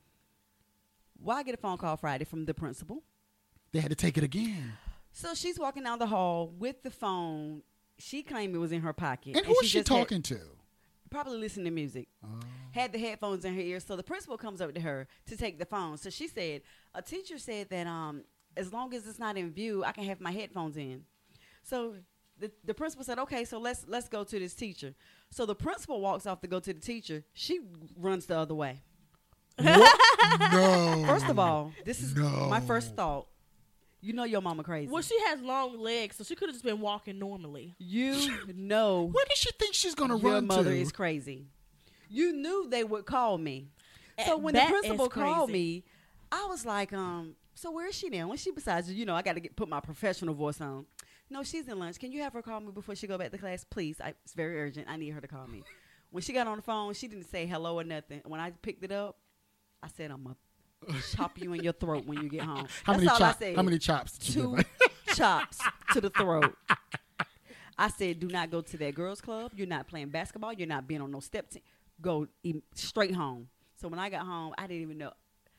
S3: Well, I get a phone call Friday from the principal.
S2: They had to take it again.
S3: So she's walking down the hall with the phone. She claimed it was in her pocket.
S2: And who is she
S3: just had-
S2: talking to?
S3: probably listening to music.
S2: Oh.
S3: Had the headphones in her ear. So the principal comes up to her to take the phone. So she said, a teacher said that um, as long as it's not in view, I can have my headphones in. So the, the principal said, okay, so let's let's go to this teacher. So the principal walks off to go to the teacher. She runs the other way.
S2: What? No.
S3: First of all, this is
S2: No.
S3: my first thought. You know your mama crazy.
S4: Well, she has long legs, so she could have just been walking normally.
S3: You know
S2: Where does she think she's going to
S3: your
S2: run
S3: mother
S2: to?
S3: is crazy. You knew they would call me. So
S4: Eh,
S3: when the
S4: that
S3: principal
S4: is
S3: called
S4: crazy.
S3: me, I was like, um, so where is she now? When she besides, you know, I got to get put my professional voice on. No, she's in lunch. Can you have her call me before she go back to class, please? I, it's very urgent. I need her to call me. When she got on the phone, she didn't say hello or nothing. When I picked it up, I said, I'm gonna chop you in your throat when you get home.
S2: How
S3: That's
S2: many
S3: all
S2: chops?
S3: I said.
S2: How many chops did you
S3: Two
S2: give her?
S3: chops to the throat. I said, do not go to that girls' club. You're not playing basketball. You're not being on no step team. Go em- straight home. So when I got home, I didn't even know.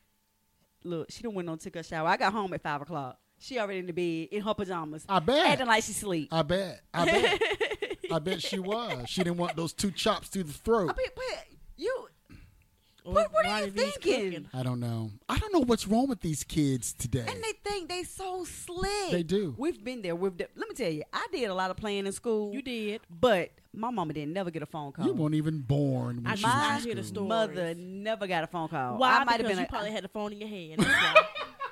S3: Look, she done went on took a shower. I got home at five o'clock. She already in the bed in her pajamas.
S2: I bet.
S3: Acting like she sleep.
S2: I bet. I bet. I bet she was. She didn't want those two chops through the throat.
S3: I mean, but you,
S4: Or
S3: What- what are
S4: Ronnie
S3: you
S4: V's
S3: thinking?
S4: cooking.
S2: I don't know. I don't know what's wrong with these kids today.
S3: and they think they so slick.
S2: They do.
S3: We've been there. We've. De- Let me tell you, I did a lot of playing in school.
S4: You did.
S3: but my mama didn't never get a phone call.
S2: You weren't even born when
S4: I
S2: she
S4: did
S2: was
S4: not
S2: in
S4: hear the
S2: school.
S4: story.
S3: Mother never got a phone call.
S4: Why?
S3: I might have
S4: Because
S3: been.
S4: you
S3: a-
S4: probably had the phone in your hand. That's why.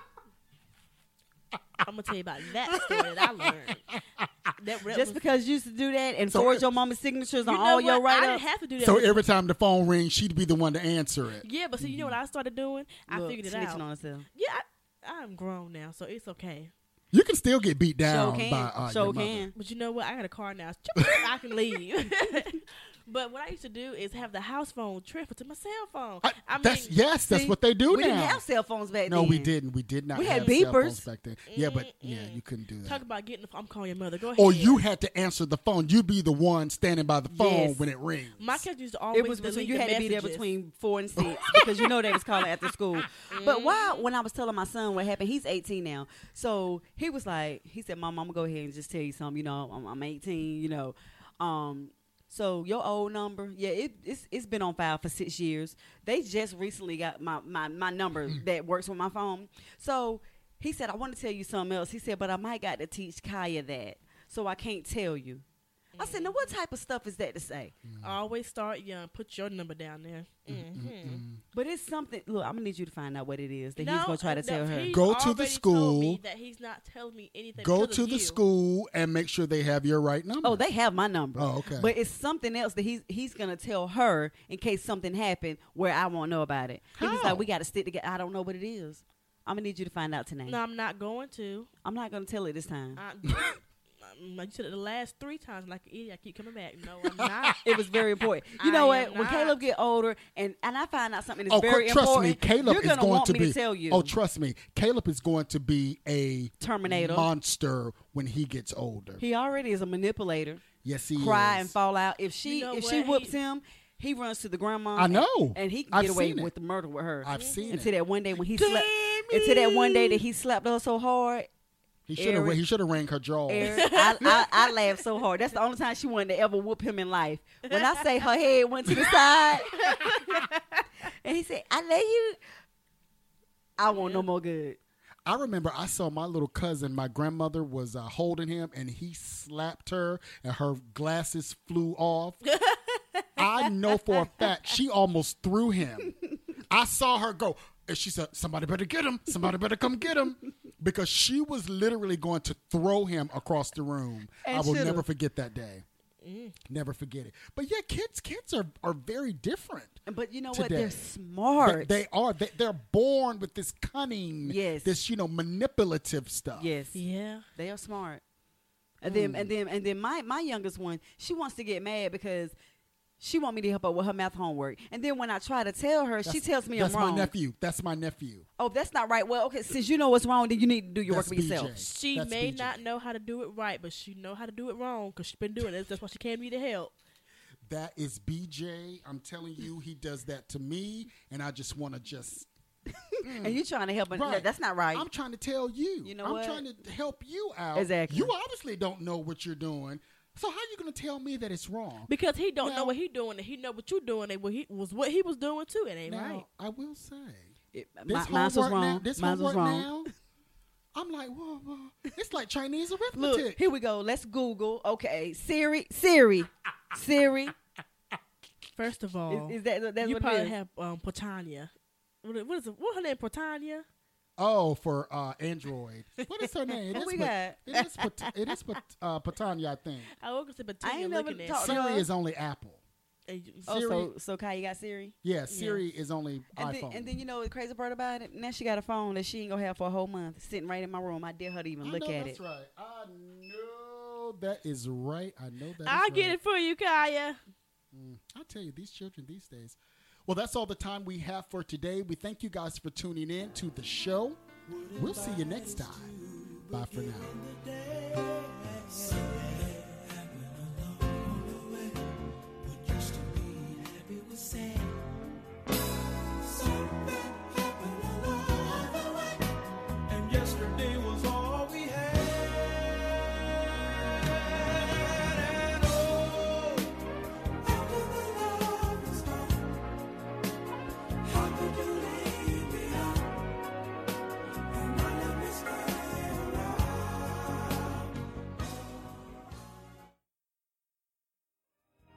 S4: I'm gonna tell you about that story that I learned. That, that
S3: just
S4: was,
S3: because you used to do that and
S2: So-
S3: forge your mama's signatures
S4: you
S3: on
S4: know
S3: all
S4: what?
S3: your
S4: I
S3: write
S4: didn't
S3: ups.
S4: have to do that.
S2: So
S4: with-
S2: every time the phone rings, she'd be the one to answer it.
S4: yeah, but see, you know what I started doing? I
S3: Look,
S4: figured it
S3: snitching
S4: out.
S3: on herself.
S4: Yeah, I, I'm grown now, so it's okay.
S2: You can still get beat down
S3: Sure can.
S2: by uh,
S3: sure
S2: your mother.
S3: can.
S4: But you know what? I got a car now. I can leave. But what I used to do is have the house phone transfer to my cell phone.
S2: I,
S4: I mean,
S2: that's yes, that's
S3: See,
S2: what they do
S3: we
S2: now.
S3: didn't have cell phones back
S2: no,
S3: then.
S2: we didn't. We did not.
S3: We had
S2: have cell phones
S3: beepers.
S2: back then. Yeah, but yeah,
S4: Mm-mm.
S2: you couldn't do that.
S4: talk about getting the phone. I'm calling your mother. Go ahead.
S2: Or you had to answer the phone. You'd be the one standing by the phone
S3: Yes.
S2: when it rings.
S4: My kids used to always
S3: It was between
S4: delete
S3: you
S4: the
S3: had to be there
S4: messages.
S3: between four and six because you know they was calling after school. But why? When I was telling my son what happened, he's eighteen now. So he was like, he said, "Mom, I'm gonna go ahead and just tell you something. You know, I'm, I'm eighteen. You know, um, so your old number, yeah, it, it's it's been on file for six years. They just recently got my my my number that works with my phone. So he said, I want to tell you something else. He said, but I might got to teach Kaya that, so I can't tell you. I said, now what type of stuff is that to say?
S4: Always start young. Put your number down there. Mm-hmm.
S3: But it's something. Look, I'm gonna need you to find out what it is that
S4: No,
S3: he's gonna try to
S4: uh,
S3: tell
S4: no,
S3: her.
S4: he's
S2: Go to the
S4: already told
S2: school.
S4: me that he's not telling me anything.
S2: Go
S4: because
S2: to
S4: of
S2: the
S4: you.
S2: school and make sure they have your right number.
S3: Oh, they have my number.
S2: Oh, okay.
S3: But it's something else that he's he's gonna tell her in case something happened where I won't know about it. He was
S2: How?
S3: like, we got to stick together. I don't know what it is. I'm gonna need you to find out tonight.
S4: No, I'm not going to.
S3: I'm not gonna tell it this time.
S4: I, um, like you said it the last three times, like an idiot. I keep coming back. No, I'm not.
S3: It was very important. You
S4: I
S3: know
S4: am
S3: what? When
S4: not.
S3: Caleb get older, and and I find out something is
S2: Oh,
S3: very
S2: trust
S3: important,
S2: me, Caleb
S3: you're
S2: is
S3: gonna
S2: going
S3: want
S2: to
S3: me
S2: be.
S3: to tell you.
S2: Oh, trust me, Caleb is going to be a
S3: Terminator.
S2: monster when he gets older.
S3: He already is a manipulator.
S2: yes, he
S3: Cry
S2: is.
S3: and fall out. If she
S4: You know
S3: if
S4: what?
S3: she whoops
S4: He-
S3: him, he runs to the grandma.
S2: I know.
S3: and, and he can
S2: I've
S3: get away
S2: seen it.
S3: with the murder with her.
S2: I've seen
S3: until
S2: it.
S3: that one day when he slapped. Until that one day that he slapped her so hard.
S2: He should have.
S3: Eric-
S2: He should have rang her jaw.
S3: Eric, I, I, I laughed so hard. That's the only time she wanted to ever whoop him in life. When I say her head went to the side, and he said, "I love you," I want no more good.
S2: I remember I saw my little cousin. My grandmother was uh, holding him, and he slapped her, and her glasses flew off. I know for a fact she almost threw him. I saw her go, and she said, "Somebody better get him. Somebody better come get him," because she was literally going to throw him across the room.
S3: And
S2: I will
S3: should've.
S2: never forget that day. Never forget it. But yeah, kids, kids are, are very different.
S3: But you know
S2: Today.
S3: what? They're smart.
S2: They, they are. They, they're born with this cunning.
S3: Yes.
S2: This you know manipulative stuff.
S3: yes.
S4: Yeah.
S3: They are smart. And then and then and then my, my youngest one, she wants to get mad because she want me to help her with her math homework. And then when I try to tell her, she
S2: That's-
S3: tells me
S2: that's
S3: I'm wrong.
S2: my nephew. That's my nephew.
S3: Oh, that's not right. Well, okay, since you know what's wrong, then you need to do your
S2: That's
S3: work for yourself.
S2: B J.
S4: She
S2: That's
S4: may
S2: B J.
S4: not know how to do it right, but she know how to do it wrong because she's been doing it. That's why she came to me to help.
S2: That is B J. I'm telling you, he does that to me, and I just want to just.
S3: And you trying to help her. No,
S2: Right.
S3: that's not right.
S2: I'm trying to tell you.
S3: You know
S2: I'm
S3: what?
S2: trying to help you out.
S3: Exactly.
S2: You obviously don't know what you're doing, so how you going to tell me that it's wrong?
S4: Because he don't
S2: Now-
S4: know what he doing, and he know what you doing, and what he was what he was doing too. It ain't
S2: Now,
S4: right.
S2: I will say.
S3: It,
S2: This
S3: my, mine was
S2: homework
S3: wrong.
S2: Now, this
S3: mine was
S2: homework
S3: wrong.
S2: now, I'm like, whoa, whoa. It's like Chinese arithmetic.
S3: Look, here we go. Let's Google. Okay, Siri, Siri, Siri.
S4: First of all,
S3: Is, is that that's
S4: you
S3: what
S4: probably
S3: it is?
S4: have um, Portania. What, is- what is it? What her name? Portania.
S2: Oh, for uh, Android. What is her name? It
S3: What
S2: is
S3: we
S2: Pat-
S3: got?
S2: It is, Pat- it is Pat- uh, Patania, I think.
S4: I was gonna say
S3: I
S4: Portania
S3: ain't never
S4: looking at.
S3: talked-
S2: Siri
S3: no.
S2: is only Apple.
S4: And you-
S3: Oh,
S2: Siri-
S3: so so Kai, you got Siri?
S2: Yeah, Siri is only
S3: And then,
S2: iPhone.
S3: and then you know the crazy part about it? Now she got a phone that she ain't gonna have for a whole month, sitting right in my room. I dare her to even
S2: I
S3: look
S2: know
S3: at
S2: that's
S3: it.
S2: right. I know that is right. I know that is
S4: I'll
S2: right.
S4: get it for you, Kaya.
S2: I tell you, these children these days. Well, that's all the time we have for today. We thank you guys for tuning in to the show. We'll see you next time. Bye for now.